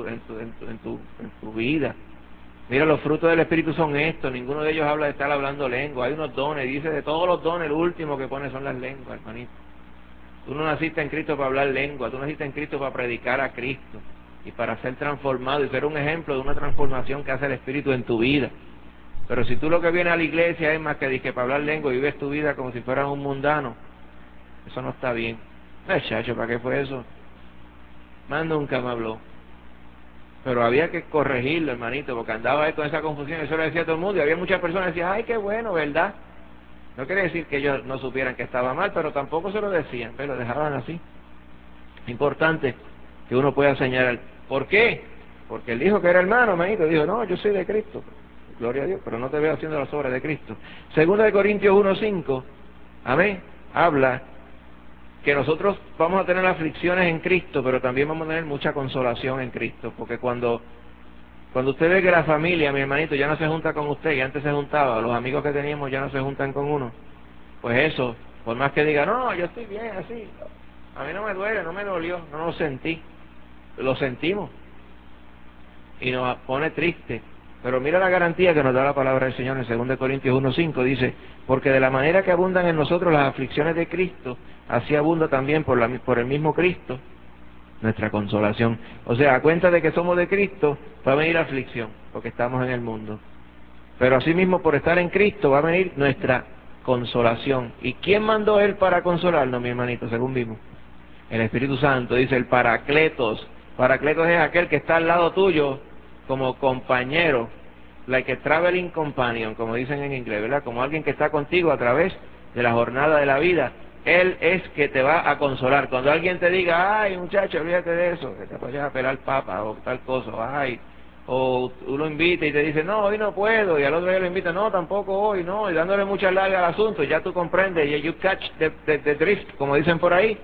tu vida. Mira, los frutos del Espíritu son estos, ninguno de ellos habla de estar hablando lengua. Hay unos dones, dice de todos los dones, el último que pone son las lenguas, hermanito. Tú no naciste en Cristo para hablar lengua, tú naciste en Cristo para predicar a Cristo y para ser transformado y ser un ejemplo de una transformación que hace el Espíritu en tu vida. Pero si tú lo que vienes a la iglesia es más que dije para hablar lengua y vives tu vida como si fueras un mundano, eso no está bien. Chacho, ¿para qué fue eso? Más nunca me habló. Pero había que corregirlo, hermanito, porque andaba él con esa confusión, eso le decía a todo el mundo, y había muchas personas que decían, ay, qué bueno, ¿verdad? No quiere decir que ellos no supieran que estaba mal, pero tampoco se lo decían, lo dejaban así. Importante que uno pueda señalar. ¿Por qué? Porque él dijo que era hermano, hermanito, dijo, no, yo soy de Cristo. Gloria a Dios, pero no te veo haciendo las obras de Cristo. Segunda de Corintios 1:5, amén, habla que nosotros vamos a tener aflicciones en Cristo, pero también vamos a tener mucha consolación en Cristo, porque cuando usted ve que la familia, mi hermanito, ya no se junta con usted, y antes se juntaba, los amigos que teníamos ya no se juntan con uno, pues eso, por más que diga, no, yo estoy bien así, a mí no me duele, no me dolió, no lo sentí, lo sentimos, y nos pone triste. Pero mira la garantía que nos da la palabra del Señor en 2 Corintios 1:5, dice, porque de la manera que abundan en nosotros las aflicciones de Cristo, así abunda también por el mismo Cristo nuestra consolación. O sea, a cuenta de que somos de Cristo, va a venir aflicción, porque estamos en el mundo. Pero asimismo, por estar en Cristo, va a venir nuestra consolación. ¿Y quién mandó Él para consolarnos, mi hermanito, según vimos? El Espíritu Santo, dice el Paracletos. Paracletos es aquel que está al lado tuyo como compañero, like a traveling companion, como dicen en inglés, ¿verdad? Como alguien que está contigo a través de la jornada de la vida. Él es que te va a consolar. Cuando alguien te diga, ay muchacho, olvídate de eso, que te vayas a pelar papa o tal cosa, ay, o tú lo invitas y te dice, no, hoy no puedo, y al otro día lo invita, no, tampoco hoy, no, y dándole mucha larga al asunto, y ya tú comprendes, y you catch the drift, como dicen por ahí,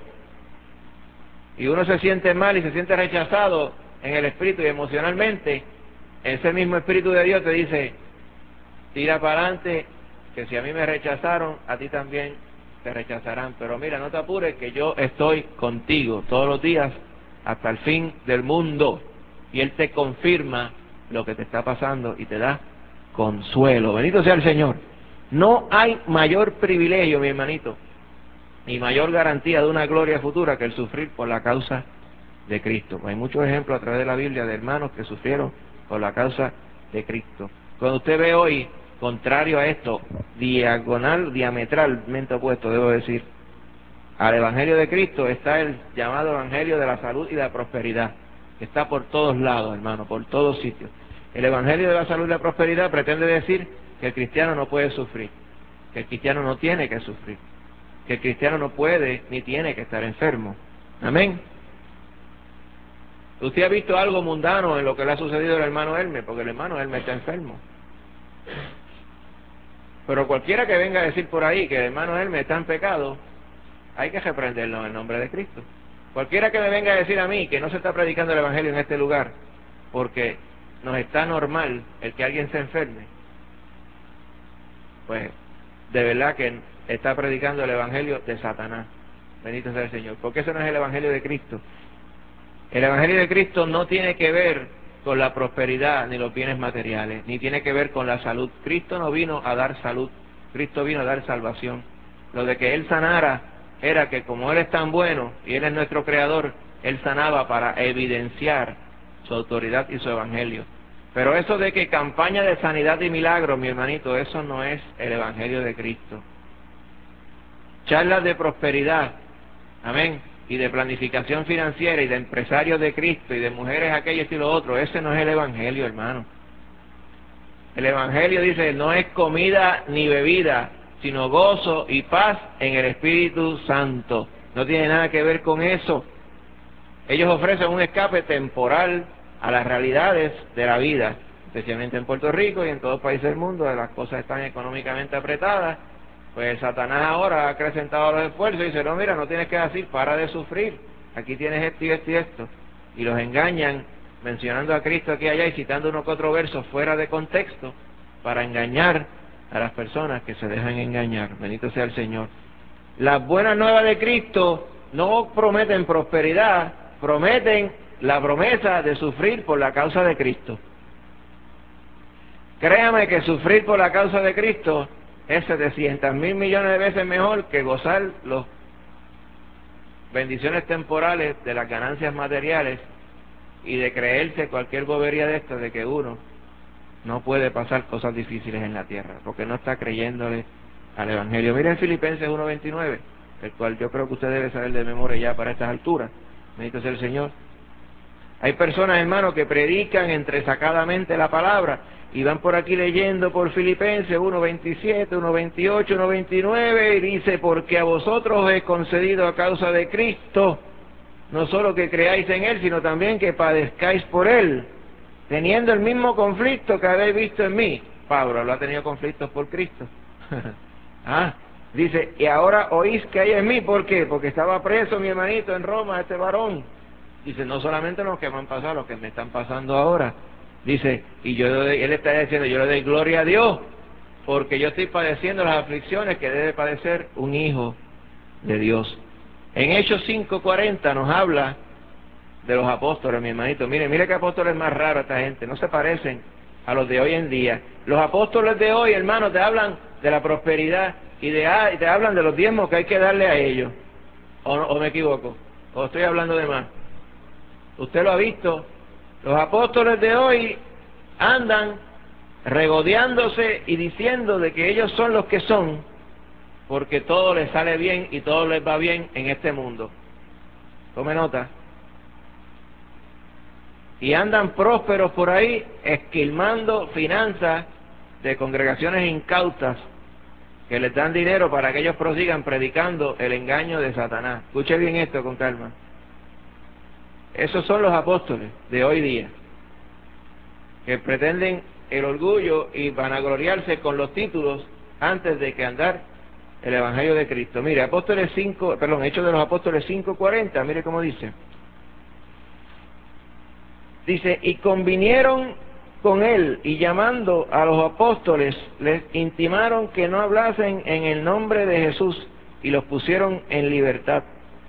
y uno se siente mal y se siente rechazado en el espíritu y emocionalmente, ese mismo Espíritu de Dios te dice, tira para adelante, que si a mí me rechazaron, a ti también te rechazarán. Pero mira, no te apures, que yo estoy contigo todos los días hasta el fin del mundo. Y Él te confirma lo que te está pasando y te da consuelo. Bendito sea el Señor. No hay mayor privilegio, mi hermanito, ni mayor garantía de una gloria futura que el sufrir por la causa de Cristo. Hay muchos ejemplos a través de la Biblia de hermanos que sufrieron por la causa de Cristo. Cuando usted ve hoy, contrario a esto, diametralmente opuesto, debo decir, al Evangelio de Cristo, está el llamado Evangelio de la salud y de la prosperidad, que está por todos lados, hermano, por todos sitios. El Evangelio de la salud y la prosperidad pretende decir que el cristiano no puede sufrir, que el cristiano no tiene que sufrir, que el cristiano no puede ni tiene que estar enfermo. Amén. ¿Usted ha visto algo mundano en lo que le ha sucedido al hermano Hermes? Porque el hermano Hermes está enfermo. Pero cualquiera que venga a decir por ahí que el hermano Hermes está en pecado, hay que reprenderlo en el nombre de Cristo. Cualquiera que me venga a decir a mí que no se está predicando el evangelio en este lugar, porque no está normal el que alguien se enferme, pues de verdad que está predicando el evangelio de Satanás. Bendito sea el Señor, porque ese no es el evangelio de Cristo. El evangelio de Cristo no tiene que ver con la prosperidad ni los bienes materiales, ni tiene que ver con la salud. Cristo no vino a dar salud, Cristo vino a dar salvación. Lo de que Él sanara era que como Él es tan bueno y Él es nuestro creador, Él sanaba para evidenciar su autoridad y su evangelio. Pero eso de que campaña de sanidad y milagros, mi hermanito, eso no es el evangelio de Cristo. Charlas de prosperidad, amén, y de planificación financiera y de empresarios de Cristo y de mujeres aquellos y lo otro, ese no es el evangelio, hermano. El evangelio dice, no es comida ni bebida, sino gozo y paz en el Espíritu Santo. No tiene nada que ver con eso. Ellos ofrecen un escape temporal a las realidades de la vida, especialmente en Puerto Rico y en todos los países del mundo, donde las cosas están económicamente apretadas. Pues Satanás ahora ha acrecentado los esfuerzos y dice, no, mira, no tienes que decir, para de sufrir, aquí tienes esto y esto y esto. Y los engañan mencionando a Cristo aquí y allá y citando uno que otro verso fuera de contexto para engañar a las personas que se dejan engañar. Bendito sea el Señor. Las buenas nuevas de Cristo no prometen prosperidad, prometen la promesa de sufrir por la causa de Cristo. Créame que sufrir por la causa de Cristo es 700,000 millones de veces mejor que gozar las bendiciones temporales de las ganancias materiales y de creerse cualquier bobería de esto, de que uno no puede pasar cosas difíciles en la tierra, porque no está creyéndole al Evangelio. Miren Filipenses 1:29, el cual yo creo que usted debe saber de memoria ya para estas alturas. Bendito sea el Señor. Hay personas, hermanos, que predican entresacadamente la palabra y van por aquí leyendo por Filipenses 1:27, 1:28, 1:29 y dice, porque a vosotros os he concedido a causa de Cristo, no solo que creáis en Él, sino también que padezcáis por Él, teniendo el mismo conflicto que habéis visto en mí. Pablo lo ha tenido conflictos por Cristo. Dice, y ahora oís que hay en mí, ¿por qué? Porque estaba preso mi hermanito en Roma, este varón. Dice, no solamente los que me han pasado, los que me están pasando ahora. Dice, y él está diciendo, yo le doy gloria a Dios, porque yo estoy padeciendo las aflicciones que debe padecer un hijo de Dios. En Hechos 5:40 nos habla de los apóstoles, mi hermanito. Mire qué apóstoles más raros esta gente, no se parecen a los de hoy en día. Los apóstoles de hoy, hermanos, te hablan de la prosperidad y te hablan de los diezmos que hay que darle a ellos. ¿O me equivoco? ¿O estoy hablando de más? Usted lo ha visto. Los apóstoles de hoy andan regodeándose y diciendo de que ellos son los que son, porque todo les sale bien y todo les va bien en este mundo. Tome nota. Y andan prósperos por ahí, esquilmando finanzas de congregaciones incautas que les dan dinero para que ellos prosigan predicando el engaño de Satanás. Escuche bien esto con calma. Esos son los apóstoles de hoy día, que pretenden el orgullo y vanagloriarse con los títulos antes de que andar el Evangelio de Cristo. Mire, Hechos de los Apóstoles 5:40, mire cómo dice. Dice, y convinieron con él, y llamando a los apóstoles, les intimaron que no hablasen en el nombre de Jesús, y los pusieron en libertad.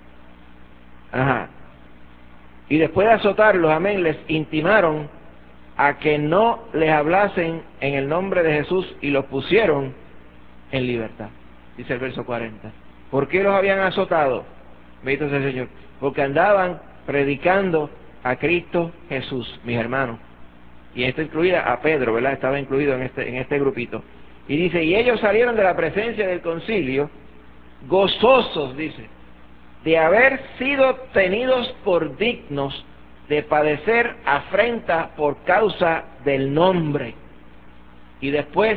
Y después de azotarlos, amén, les intimaron a que no les hablasen en el nombre de Jesús, y los pusieron en libertad. Dice el verso 40. ¿Por qué los habían azotado? Bendito sea el Señor. Porque andaban predicando a Cristo Jesús, mis hermanos. Y esto incluía a Pedro, ¿verdad? Estaba incluido en este grupito. Y dice, y ellos salieron de la presencia del concilio, gozosos, dice, de haber sido tenidos por dignos de padecer afrenta por causa del nombre. Y después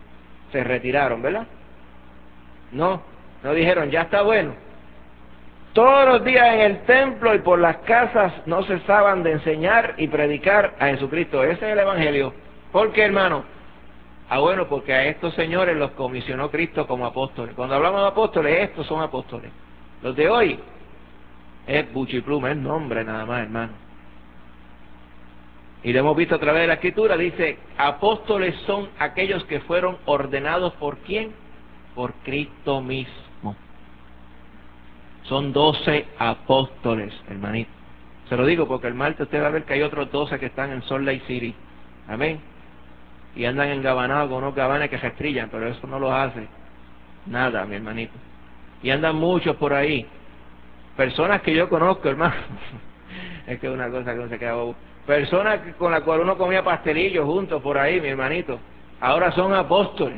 se retiraron, ¿verdad? No dijeron, ya está bueno. Todos los días en el templo y por las casas no cesaban de enseñar y predicar a Jesucristo. Ese es el Evangelio. ¿Por qué, hermano? Bueno, porque a estos señores los comisionó Cristo como apóstoles. Cuando hablamos de apóstoles, estos son apóstoles. Los de hoy es buchipluma, es nombre nada más, hermano. Y lo hemos visto a través de la Escritura, dice, apóstoles son aquellos que fueron ordenados ¿por quién? Por Cristo mismo. Son 12 apóstoles, hermanito. Se lo digo porque el martes usted va a ver que hay otros 12 que están en Salt Lake City. Amén. Y andan engabanados con unos gabanes que restrillan, pero eso no los hace nada, mi hermanito. Y andan muchos por ahí. Personas que yo conozco, hermano. Es que es una cosa que no se queda bobo. Personas con las cuales uno comía pastelillos juntos por ahí, mi hermanito. Ahora son apóstoles.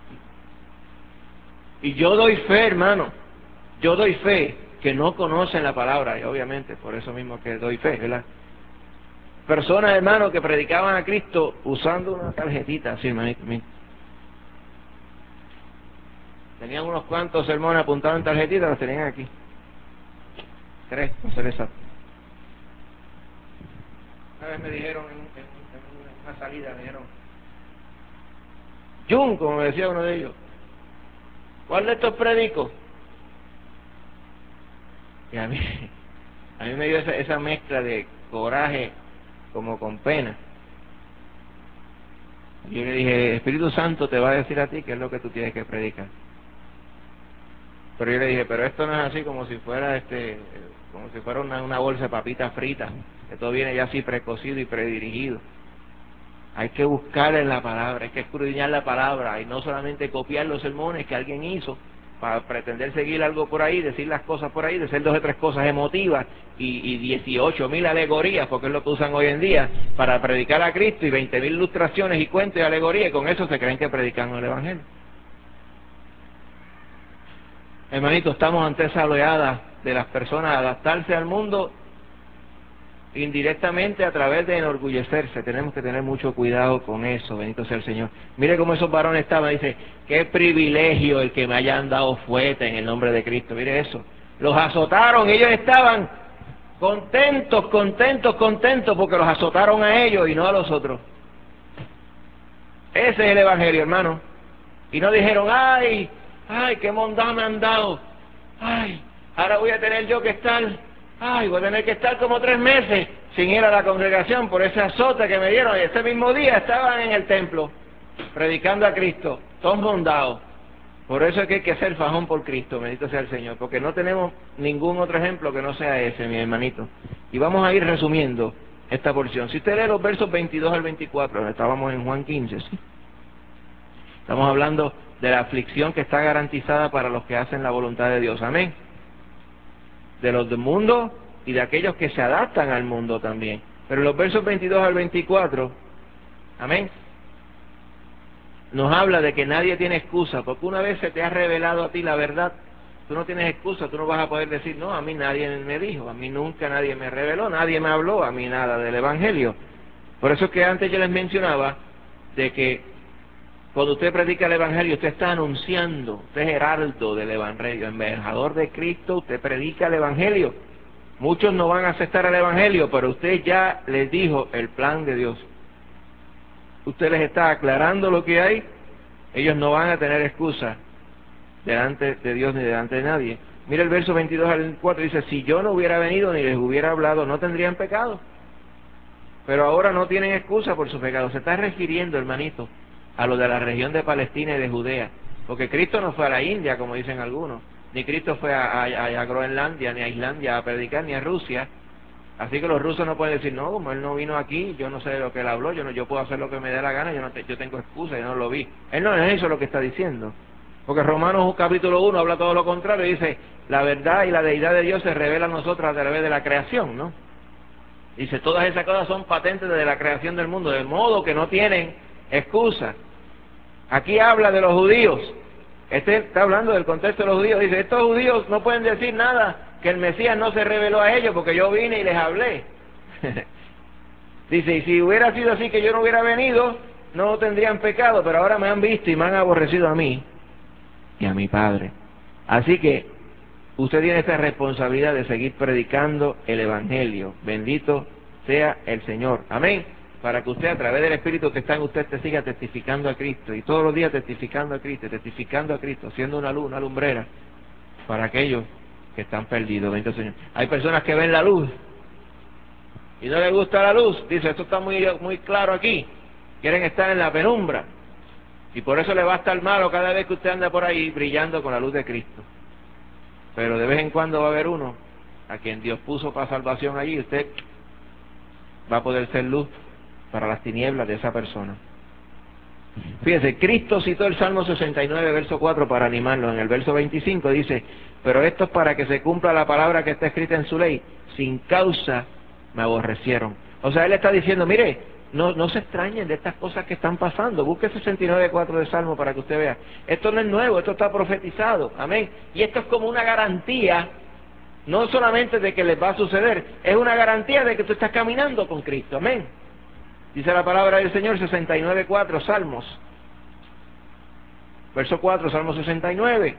Y yo doy fe, hermano. Yo doy fe que no conocen la palabra. Y obviamente, por eso mismo que doy fe, ¿verdad? Personas, hermano, que predicaban a Cristo usando una tarjetita, así, hermanito. Tenían unos cuantos sermones apuntados en tarjetitas, los tenían aquí. 3, no ser exacto. Una vez me dijeron en una salida, me dijeron, Jun, como me decía uno de ellos, ¿cuál de estos predico? Y a mí me dio esa mezcla de coraje como con pena. Y yo le dije, el Espíritu Santo te va a decir a ti qué es lo que tú tienes que predicar. Pero yo le dije, pero esto no es así como si fuera una bolsa de papitas fritas, que todo viene ya así precocido y predirigido. Hay que buscar en la palabra, hay que escudriñar la palabra y no solamente copiar los sermones que alguien hizo para pretender seguir algo por ahí, decir las cosas por ahí, decir 2 o 3 cosas emotivas y 18.000 alegorías, porque es lo que usan hoy en día para predicar a Cristo, y 20.000 ilustraciones y cuentos y alegorías, y con eso se creen que predican el Evangelio. Hermanito, estamos ante esa oleada de las personas adaptarse al mundo indirectamente a través de enorgullecerse. Tenemos que tener mucho cuidado con eso, bendito sea el Señor. Mire cómo esos varones estaban, dice, qué privilegio el que me hayan dado fuerte en el nombre de Cristo. Mire eso, los azotaron, ellos estaban contentos, porque los azotaron a ellos y no a los otros. Ese es el Evangelio, hermano. Y no dijeron, ay, qué mondad me han dado, ahora voy a tener yo que estar, voy a tener que estar como 3 meses sin ir a la congregación por ese azote que me dieron. Y ese mismo día estaban en el templo predicando a Cristo, todos mondados. Por eso es que hay que hacer fajón por Cristo, bendito sea el Señor, porque no tenemos ningún otro ejemplo que no sea ese, mi hermanito. Y vamos a ir resumiendo esta porción. Si usted lee los versos 22 al 24, estábamos en Juan 15, ¿sí? Estamos hablando de la aflicción que está garantizada para los que hacen la voluntad de Dios. Amén. De los del mundo y de aquellos que se adaptan al mundo también. Pero en los versos 22 al 24, amén, nos habla de que nadie tiene excusa, porque una vez se te ha revelado a ti la verdad, tú no tienes excusa, tú no vas a poder decir, no, a mí nadie me dijo, a mí nunca nadie me reveló, nadie me habló, a mí nada del Evangelio. Por eso es que antes yo les mencionaba de que cuando usted predica el Evangelio, usted está anunciando, usted es heraldo del Evangelio, embajador de Cristo, usted predica el Evangelio. Muchos no van a aceptar el Evangelio, pero usted ya les dijo el plan de Dios. Usted les está aclarando lo que hay, ellos no van a tener excusa delante de Dios ni delante de nadie. Mira el verso 22 al 24, dice, si yo no hubiera venido ni les hubiera hablado, no tendrían pecado. Pero ahora no tienen excusa por su pecado. Se está refiriendo, hermanito, a lo de la región de Palestina y de Judea, porque Cristo no fue a la India, como dicen algunos, ni Cristo fue a Groenlandia, ni a Islandia a predicar, ni a Rusia. Así que los rusos no pueden decir, no, como él no vino aquí, yo no sé de lo que él habló, yo puedo hacer lo que me dé la gana, yo tengo excusa, yo no lo vi. Él no es eso lo que está diciendo, porque Romanos capítulo 1 habla todo lo contrario, dice, la verdad y la deidad de Dios se revela a nosotros a través de la creación, ¿no? Dice, todas esas cosas son patentes desde la creación del mundo, de modo que no tienen excusa. Aquí habla de los judíos. Este está hablando del contexto de los judíos. Dice, estos judíos no pueden decir nada que el Mesías no se reveló a ellos porque yo vine y les hablé. Dice, y si hubiera sido así que yo no hubiera venido, no tendrían pecado, pero ahora me han visto y me han aborrecido a mí y a mi Padre. Así que Usted tiene esta responsabilidad de seguir predicando el Evangelio. Bendito sea el Señor. Amén. Para que usted, a través del Espíritu que está en usted, te siga testificando a Cristo. Y todos los días testificando a Cristo, siendo una luz, una lumbrera para aquellos que están perdidos. Bendito Señor. Hay personas que ven la luz y no les gusta la luz. Dice, esto está muy claro aquí. Quieren estar en la penumbra. Y por eso le va a estar malo cada vez que usted anda por ahí brillando con la luz de Cristo. Pero de vez en cuando va a haber uno a quien Dios puso para salvación allí, usted va a poder ser luz para las tinieblas de esa persona. Fíjese, Cristo citó el Salmo 69, verso 4 para animarlo. En el verso 25 dice, pero esto es para que se cumpla la palabra que está escrita en su ley, sin causa me aborrecieron. O sea, él está diciendo, mire, no se extrañen de estas cosas que están pasando. Busque 69:4 de Salmo para que usted vea. Esto no es nuevo, esto está profetizado. Amén. Y esto es como una garantía, no solamente de que les va a suceder, es una garantía de que tú estás caminando con Cristo. Amén. Dice la palabra del Señor, 69:4, Salmos. Verso 4, Salmo 69.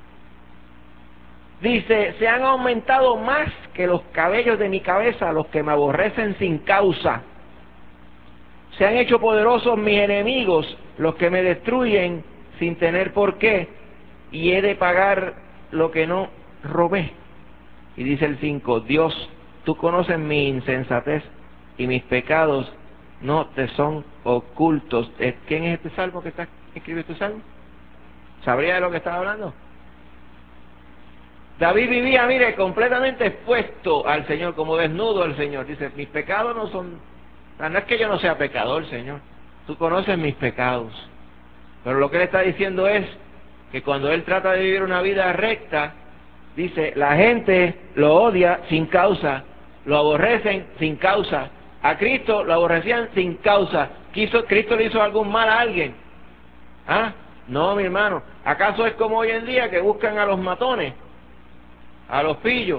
Dice, se han aumentado más que los cabellos de mi cabeza los que me aborrecen sin causa. Se han hecho poderosos mis enemigos, los que me destruyen sin tener por qué, y he de pagar lo que no robé. Y dice el 5, Dios, tú conoces mi insensatez y mis pecados no te son ocultos. ¿Quién es este salmo que escribe este salmo? ¿Sabría de lo que estaba hablando? David vivía, mire, completamente expuesto al Señor, como desnudo al Señor. Dice, mis pecados no son... No es que yo no sea pecador, Señor. Tú conoces mis pecados. Pero lo que él está diciendo es que cuando él trata de vivir una vida recta, dice, la gente lo odia sin causa, lo aborrecen sin causa. A Cristo lo aborrecían sin causa. ¿Cristo le hizo algún mal a alguien? ¿Ah? No, mi hermano. ¿Acaso es como hoy en día que buscan a los matones, a los pillos?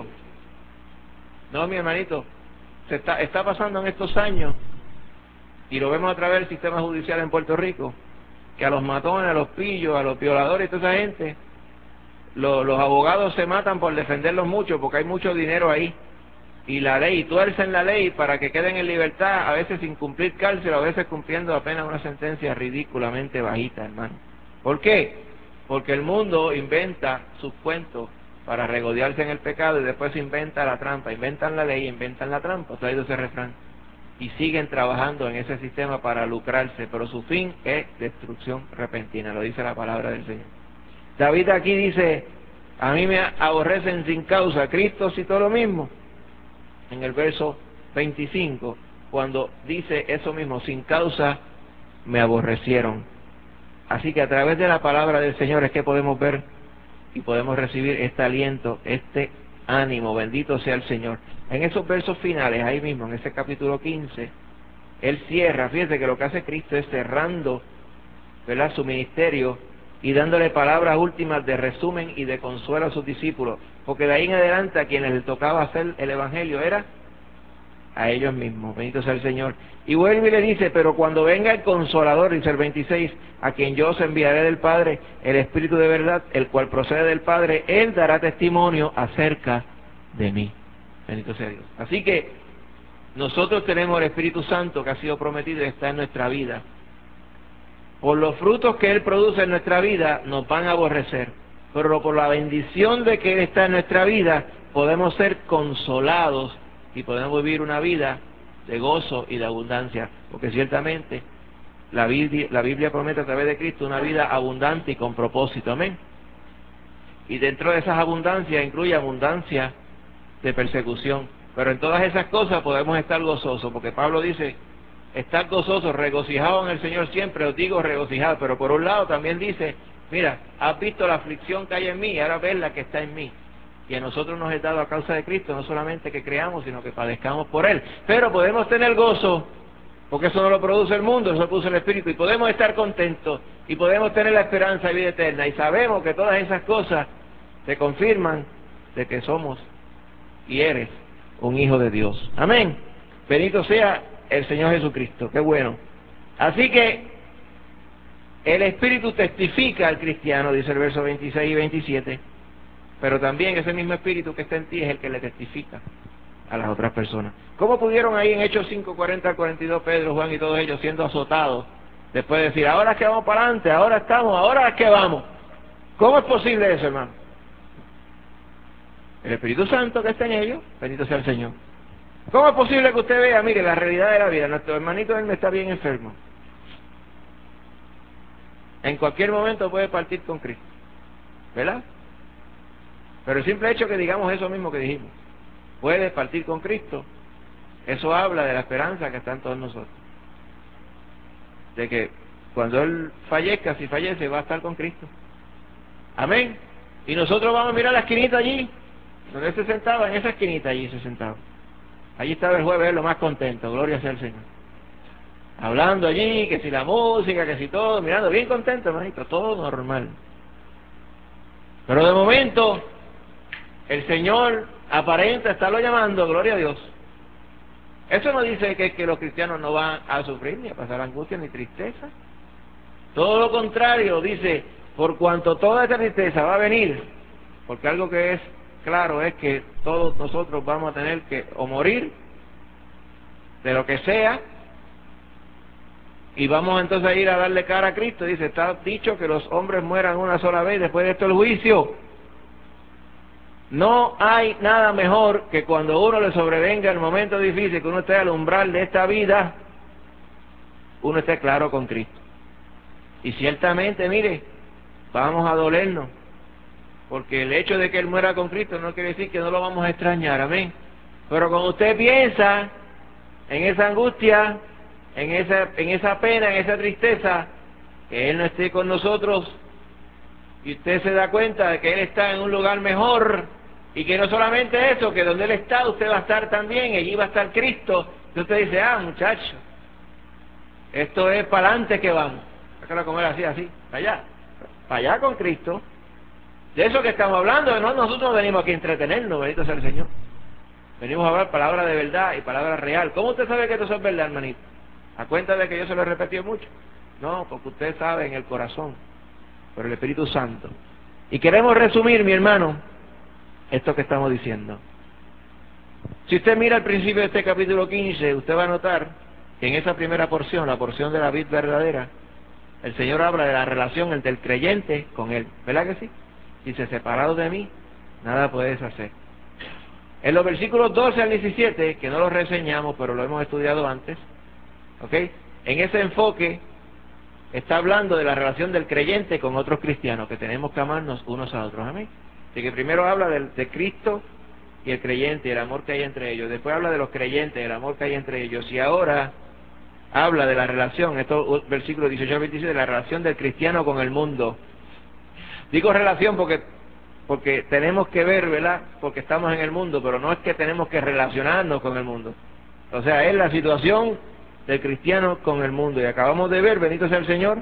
No, mi hermanito. Está pasando en estos años, y lo vemos a través del sistema judicial en Puerto Rico, que a los matones, a los pillos, a los violadores y toda esa gente, los abogados se matan por defenderlos mucho, porque hay mucho dinero ahí. Y la ley, tuercen la ley para que queden en libertad, a veces sin cumplir cárcel, a veces cumpliendo apenas una sentencia ridículamente bajita, hermano. ¿Por qué? Porque el mundo inventa sus cuentos para regodearse en el pecado y después inventa la trampa, inventan la ley, inventan la trampa, traído ese refrán. Y siguen trabajando en ese sistema para lucrarse, pero su fin es destrucción repentina, lo dice la palabra del Señor. David aquí dice, a mí me aborrecen sin causa. Cristo citó lo mismo en el verso 25, cuando dice eso mismo, sin causa me aborrecieron. Así que a través de la palabra del Señor es que podemos ver y podemos recibir este aliento, este ánimo. Bendito sea el Señor. En esos versos finales, ahí mismo, en ese capítulo 15, Él cierra, fíjense que lo que hace Cristo es cerrando, ¿verdad?, su ministerio y dándole palabras últimas de resumen y de consuelo a sus discípulos, porque de ahí en adelante a quienes les tocaba hacer el Evangelio era a ellos mismos. Bendito sea el Señor. Y vuelve y le dice, pero cuando venga el Consolador, dice el 26, a quien yo os enviaré del Padre, el Espíritu de verdad, el cual procede del Padre, Él dará testimonio acerca de mí. Bendito sea Dios. Así que nosotros tenemos el Espíritu Santo que ha sido prometido y está en nuestra vida. Por los frutos que Él produce en nuestra vida nos van a aborrecer, pero por la bendición de que Él está en nuestra vida podemos ser consolados y podemos vivir una vida de gozo y de abundancia, porque ciertamente la Biblia promete a través de Cristo una vida abundante y con propósito. Amén. Y dentro de esas abundancias incluye abundancia de persecución, pero en todas esas cosas podemos estar gozosos, porque Pablo dice, estar gozosos, regocijados en el Señor siempre, os digo regocijad, pero por un lado también dice, mira, has visto la aflicción que hay en mí, y ahora ves la que está en mí. Y a nosotros nos es dado a causa de Cristo, no solamente que creamos, sino que padezcamos por Él. Pero podemos tener gozo, porque eso no lo produce el mundo, eso lo produce el Espíritu, y podemos estar contentos, y podemos tener la esperanza de vida eterna, y sabemos que todas esas cosas te confirman de que somos y eres un hijo de Dios. Amén. Bendito sea el Señor Jesucristo. Qué bueno. Así que el Espíritu testifica al cristiano, dice el verso 26 y 27. pero también ese mismo Espíritu que está en ti es el que le testifica a las otras personas. ¿Cómo pudieron ahí en Hechos 5, 40 al 42, Pedro, Juan y todos ellos siendo azotados, después de decir, ahora es que vamos para adelante, ahora estamos, ahora es que vamos? ¿Cómo es posible eso, hermano? El Espíritu Santo que está en ellos, bendito sea el Señor. ¿Cómo es posible que usted vea, mire, la realidad de la vida? Nuestro hermanito él está bien enfermo. En cualquier momento puede partir con Cristo, ¿verdad? Pero el simple hecho que digamos eso mismo que dijimos, puede partir con Cristo, eso habla de la esperanza que está en todos nosotros. De que cuando Él fallezca, si fallece, va a estar con Cristo. Amén. Y nosotros vamos a mirar la esquinita allí, donde Él se sentaba, en esa esquinita allí se sentaba. Allí estaba el jueves, lo más contento, gloria sea al Señor. Hablando allí, que si la música, que si todo, mirando bien contento, hermanito, todo normal. Pero de momento, el Señor aparenta estarlo llamando, gloria a Dios. Eso no dice que los cristianos no van a sufrir, ni a pasar angustia, ni tristeza. Todo lo contrario, dice, por cuanto toda esta tristeza va a venir, porque algo que es claro es que todos nosotros vamos a tener que o morir, de lo que sea, y vamos entonces a ir a darle cara a Cristo. Dice, está dicho que los hombres mueran una sola vez, después de esto el juicio. No hay nada mejor que cuando uno le sobrevenga el momento difícil, que uno esté al umbral de esta vida, uno esté claro con Cristo. Y ciertamente, mire, vamos a dolernos, porque el hecho de que Él muera con Cristo no quiere decir que no lo vamos a extrañar, amén. Pero cuando usted piensa en esa angustia, en esa pena, en esa tristeza, que Él no esté con nosotros, y usted se da cuenta de que Él está en un lugar mejor, y que no solamente eso, que donde Él está, usted va a estar también, y allí va a estar Cristo, y usted dice, muchacho, esto es para adelante que vamos. Sácalo a comer así, para allá con Cristo. De eso que estamos hablando, no, nosotros venimos aquí a entretenernos, bendito sea el Señor. Venimos a hablar palabra de verdad y palabra real. ¿Cómo usted sabe que esto es verdad, hermanito? ¿A cuenta de que yo se lo he repetido mucho? No, porque usted sabe en el corazón, por el Espíritu Santo. Y queremos resumir, mi hermano, esto que estamos diciendo. Si usted mira al principio de este capítulo 15, usted va a notar que en esa primera porción, la porción de la vid verdadera, el Señor habla de la relación entre el creyente con Él. ¿Verdad que sí? Dice, separado de mí, nada puedes hacer. En los versículos 12 al 17, que no los reseñamos, pero lo hemos estudiado antes, ¿ok? En ese enfoque está hablando de la relación del creyente con otros cristianos, que tenemos que amarnos unos a otros, amén. Así que primero habla de Cristo y el creyente, el amor que hay entre ellos. Después habla de los creyentes, el amor que hay entre ellos. Y ahora habla de la relación, estos versículos 18 al 27, de la relación del cristiano con el mundo. Digo relación porque tenemos que ver, ¿verdad? Porque estamos en el mundo, pero no es que tenemos que relacionarnos con el mundo. O sea, es la situación del cristiano con el mundo. Y acabamos de ver, bendito sea el Señor,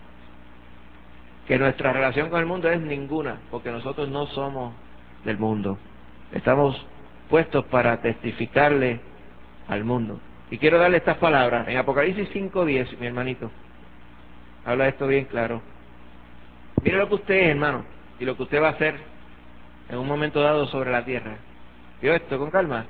que nuestra relación con el mundo es ninguna, porque nosotros no somos del mundo. Estamos puestos para testificarle al mundo. Y quiero darle estas palabras. En Apocalipsis 5:10, mi hermanito, habla esto bien claro. Mire lo que usted es, hermano, y lo que usted va a hacer en un momento dado sobre la tierra. ¿Vio esto con calma?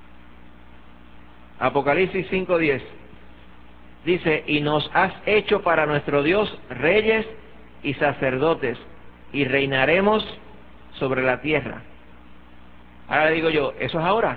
Apocalipsis 5:10 dice, y nos has hecho para nuestro Dios reyes y sacerdotes, y reinaremos sobre la tierra. Ahora le digo yo, ¿eso es ahora?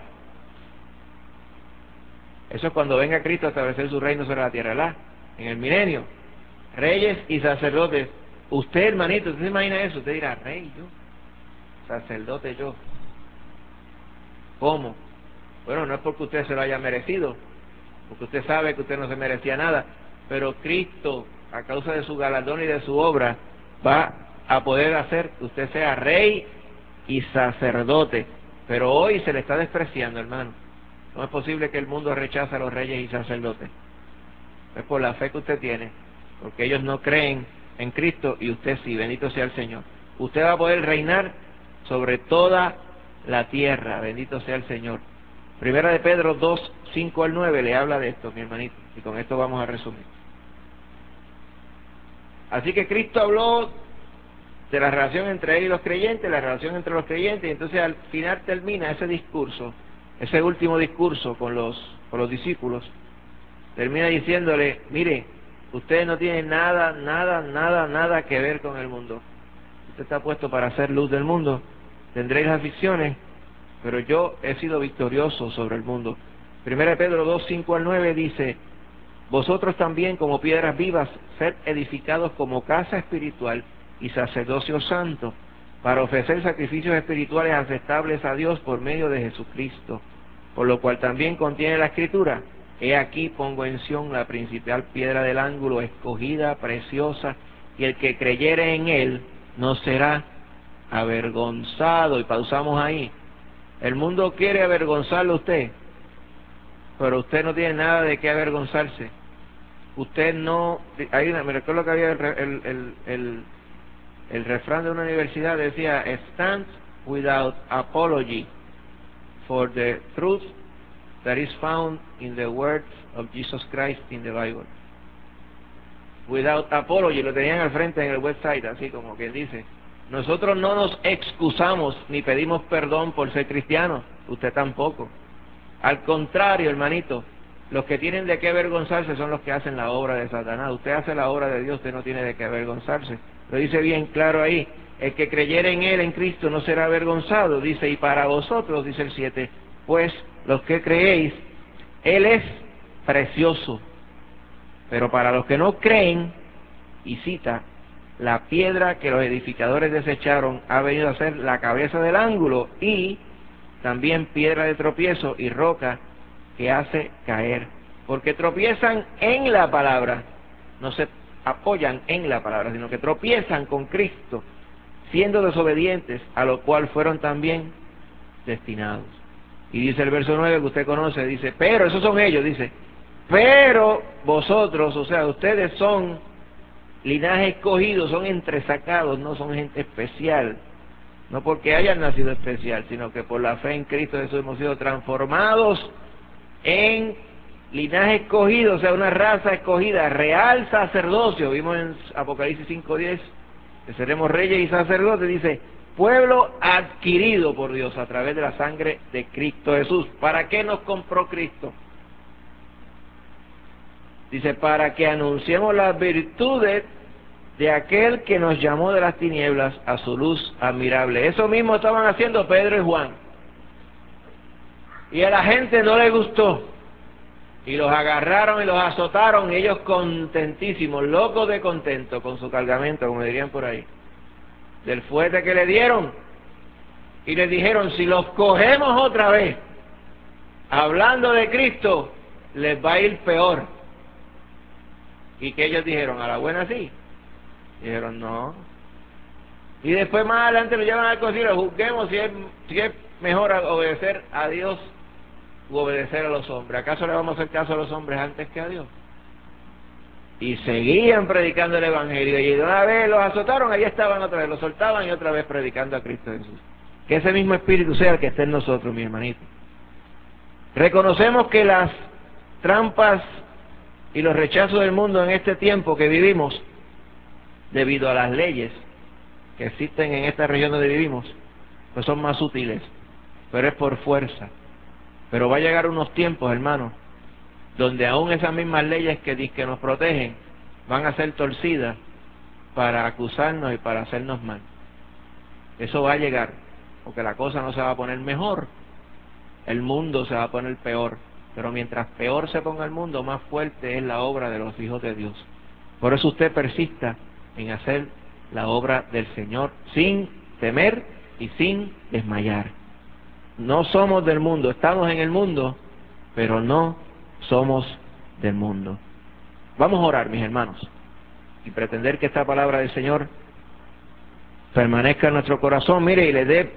Eso es cuando venga Cristo a establecer su reino sobre la tierra, ¿verdad? En el milenio. Reyes y sacerdotes. Usted, hermanito, ¿usted se imagina eso? Usted dirá, rey yo, sacerdote yo. ¿Cómo? Bueno, no es porque usted se lo haya merecido, porque usted sabe que usted no se merecía nada, pero Cristo, a causa de su galardón y de su obra, va a poder hacer que usted sea rey y sacerdote. Pero hoy se le está despreciando, hermano. No es posible que el mundo rechace a los reyes y sacerdotes. Es por la fe que usted tiene, porque ellos no creen en Cristo y usted sí, bendito sea el Señor. Usted va a poder reinar sobre toda la tierra, bendito sea el Señor. Primera de Pedro 2, 5 al 9 le habla de esto, mi hermanito, y con esto vamos a resumir. Así que Cristo habló de la relación entre él y los creyentes, la relación entre los creyentes, y entonces al final termina ese discurso, ese último discurso con los discípulos, termina diciéndole, mire, ustedes no tienen nada que ver con el mundo. Usted está puesto para hacer luz del mundo, tendréis aflicciones, pero yo he sido victorioso sobre el mundo. 1 Pedro 2, 5 al 9 dice, vosotros también como piedras vivas, sed edificados como casa espiritual y sacerdocio santo, para ofrecer sacrificios espirituales aceptables a Dios por medio de Jesucristo. Por lo cual también contiene la Escritura, he aquí pongo en Sión la principal piedra del ángulo, escogida, preciosa, y el que creyere en él no será avergonzado. Y pausamos ahí. El mundo quiere avergonzarlo a usted, pero usted no tiene nada de qué avergonzarse. Usted no... me recuerdo que había el refrán de una universidad, decía, stand without apology for the truth that is found in the words of Jesus Christ in the Bible. Without apology, lo tenían al frente en el website, así como quien dice, nosotros no nos excusamos ni pedimos perdón por ser cristianos, usted tampoco. Al contrario, hermanito, los que tienen de qué avergonzarse son los que hacen la obra de Satanás. Usted hace la obra de Dios, usted no tiene de qué avergonzarse. Lo dice bien claro ahí, el que creyere en él, en Cristo, no será avergonzado. Dice, y para vosotros, dice el 7, pues los que creéis, él es precioso. Pero para los que no creen, y cita, la piedra que los edificadores desecharon ha venido a ser la cabeza del ángulo y también piedra de tropiezo y roca que hace caer. Porque tropiezan en la palabra, no se apoyan en la palabra, sino que tropiezan con Cristo, siendo desobedientes, a lo cual fueron también destinados. Y dice el verso 9 que usted conoce, dice, pero, esos son ellos, dice, pero vosotros, o sea, ustedes son linaje escogido, son entresacados, no son gente especial, no porque hayan nacido especial, sino que por la fe en Cristo Jesús hemos sido transformados en linaje escogido, o sea, una raza escogida, real sacerdocio. Vimos en Apocalipsis 5:10 que seremos reyes y sacerdotes, dice, pueblo adquirido por Dios a través de la sangre de Cristo Jesús. ¿Para qué nos compró Cristo? Dice, para que anunciemos las virtudes de aquel que nos llamó de las tinieblas a su luz admirable. Eso mismo estaban haciendo Pedro y Juan. Y a la gente no le gustó. Y los agarraron y los azotaron, y ellos contentísimos, locos de contento con su cargamento, como dirían por ahí, del fuerte que le dieron. Y les dijeron, si los cogemos otra vez, hablando de Cristo, les va a ir peor. ¿Y que ellos dijeron? ¿A la buena sí? Dijeron, no. Y después más adelante lo llevan al concilio, juzguemos si es mejor obedecer a Dios u obedecer a los hombres. ¿Acaso le vamos a hacer caso a los hombres antes que a Dios? Y seguían predicando el Evangelio, y de una vez los azotaron, ahí estaban otra vez, los soltaban y otra vez predicando a Cristo Jesús. Que ese mismo espíritu sea el que esté en nosotros, mi hermanito. Reconocemos que las trampas y los rechazos del mundo en este tiempo que vivimos, debido a las leyes que existen en esta región donde vivimos, pues son más sutiles, pero es por fuerza. Pero va a llegar unos tiempos, hermanos, donde aún esas mismas leyes que nos protegen van a ser torcidas para acusarnos y para hacernos mal. Eso va a llegar, porque la cosa no se va a poner mejor, el mundo se va a poner peor. Pero mientras peor se ponga el mundo, más fuerte es la obra de los hijos de Dios. Por eso usted persista en hacer la obra del Señor sin temer y sin desmayar. No somos del mundo, estamos en el mundo, pero no somos del mundo. Vamos a orar, mis hermanos, y pretender que esta palabra del Señor permanezca en nuestro corazón, mire, y le dé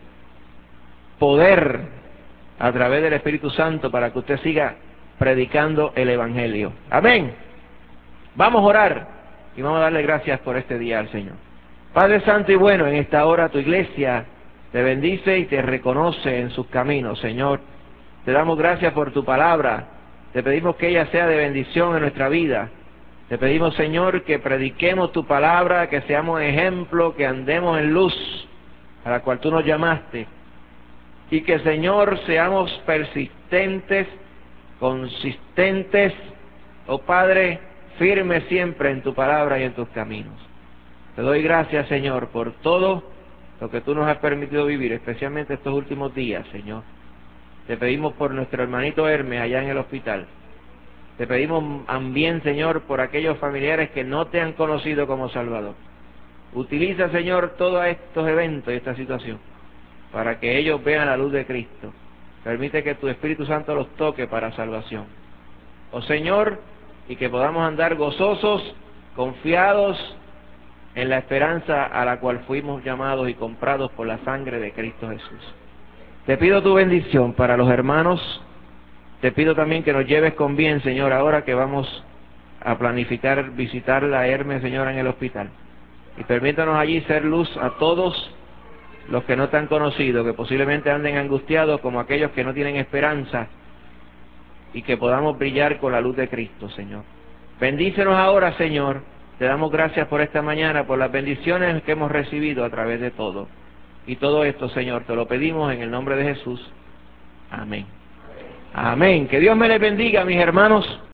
poder a través del Espíritu Santo para que usted siga predicando el Evangelio. Amén. Vamos a orar y vamos a darle gracias por este día al Señor. Padre Santo y bueno, en esta hora tu iglesia te bendice y te reconoce en sus caminos, Señor. Te damos gracias por tu palabra. Te pedimos que ella sea de bendición en nuestra vida. Te pedimos, Señor, que prediquemos tu palabra, que seamos ejemplo, que andemos en luz a la cual tú nos llamaste. Y que, Señor, seamos persistentes, consistentes, oh Padre, firmes siempre en tu palabra y en tus caminos. Te doy gracias, Señor, por todo lo que tú nos has permitido vivir, especialmente estos últimos días, Señor. Te pedimos por nuestro hermanito Hermes allá en el hospital. Te pedimos también, Señor, por aquellos familiares que no te han conocido como Salvador. Utiliza, Señor, todos estos eventos y esta situación para que ellos vean la luz de Cristo. Permite que tu Espíritu Santo los toque para salvación. Oh Señor, y que podamos andar gozosos, confiados en la esperanza a la cual fuimos llamados y comprados por la sangre de Cristo Jesús. Te pido tu bendición para los hermanos. Te pido también que nos lleves con bien, Señor, ahora que vamos a planificar visitar la Hermes, Señora, en el hospital. Y permítanos allí ser luz a todos los que no te han conocido, que posiblemente anden angustiados como aquellos que no tienen esperanza, y que podamos brillar con la luz de Cristo, Señor. Bendícenos ahora, Señor. Te damos gracias por esta mañana, por las bendiciones que hemos recibido a través de todo. Y todo esto, Señor, te lo pedimos en el nombre de Jesús. Amén. Amén. Que Dios me les bendiga, mis hermanos.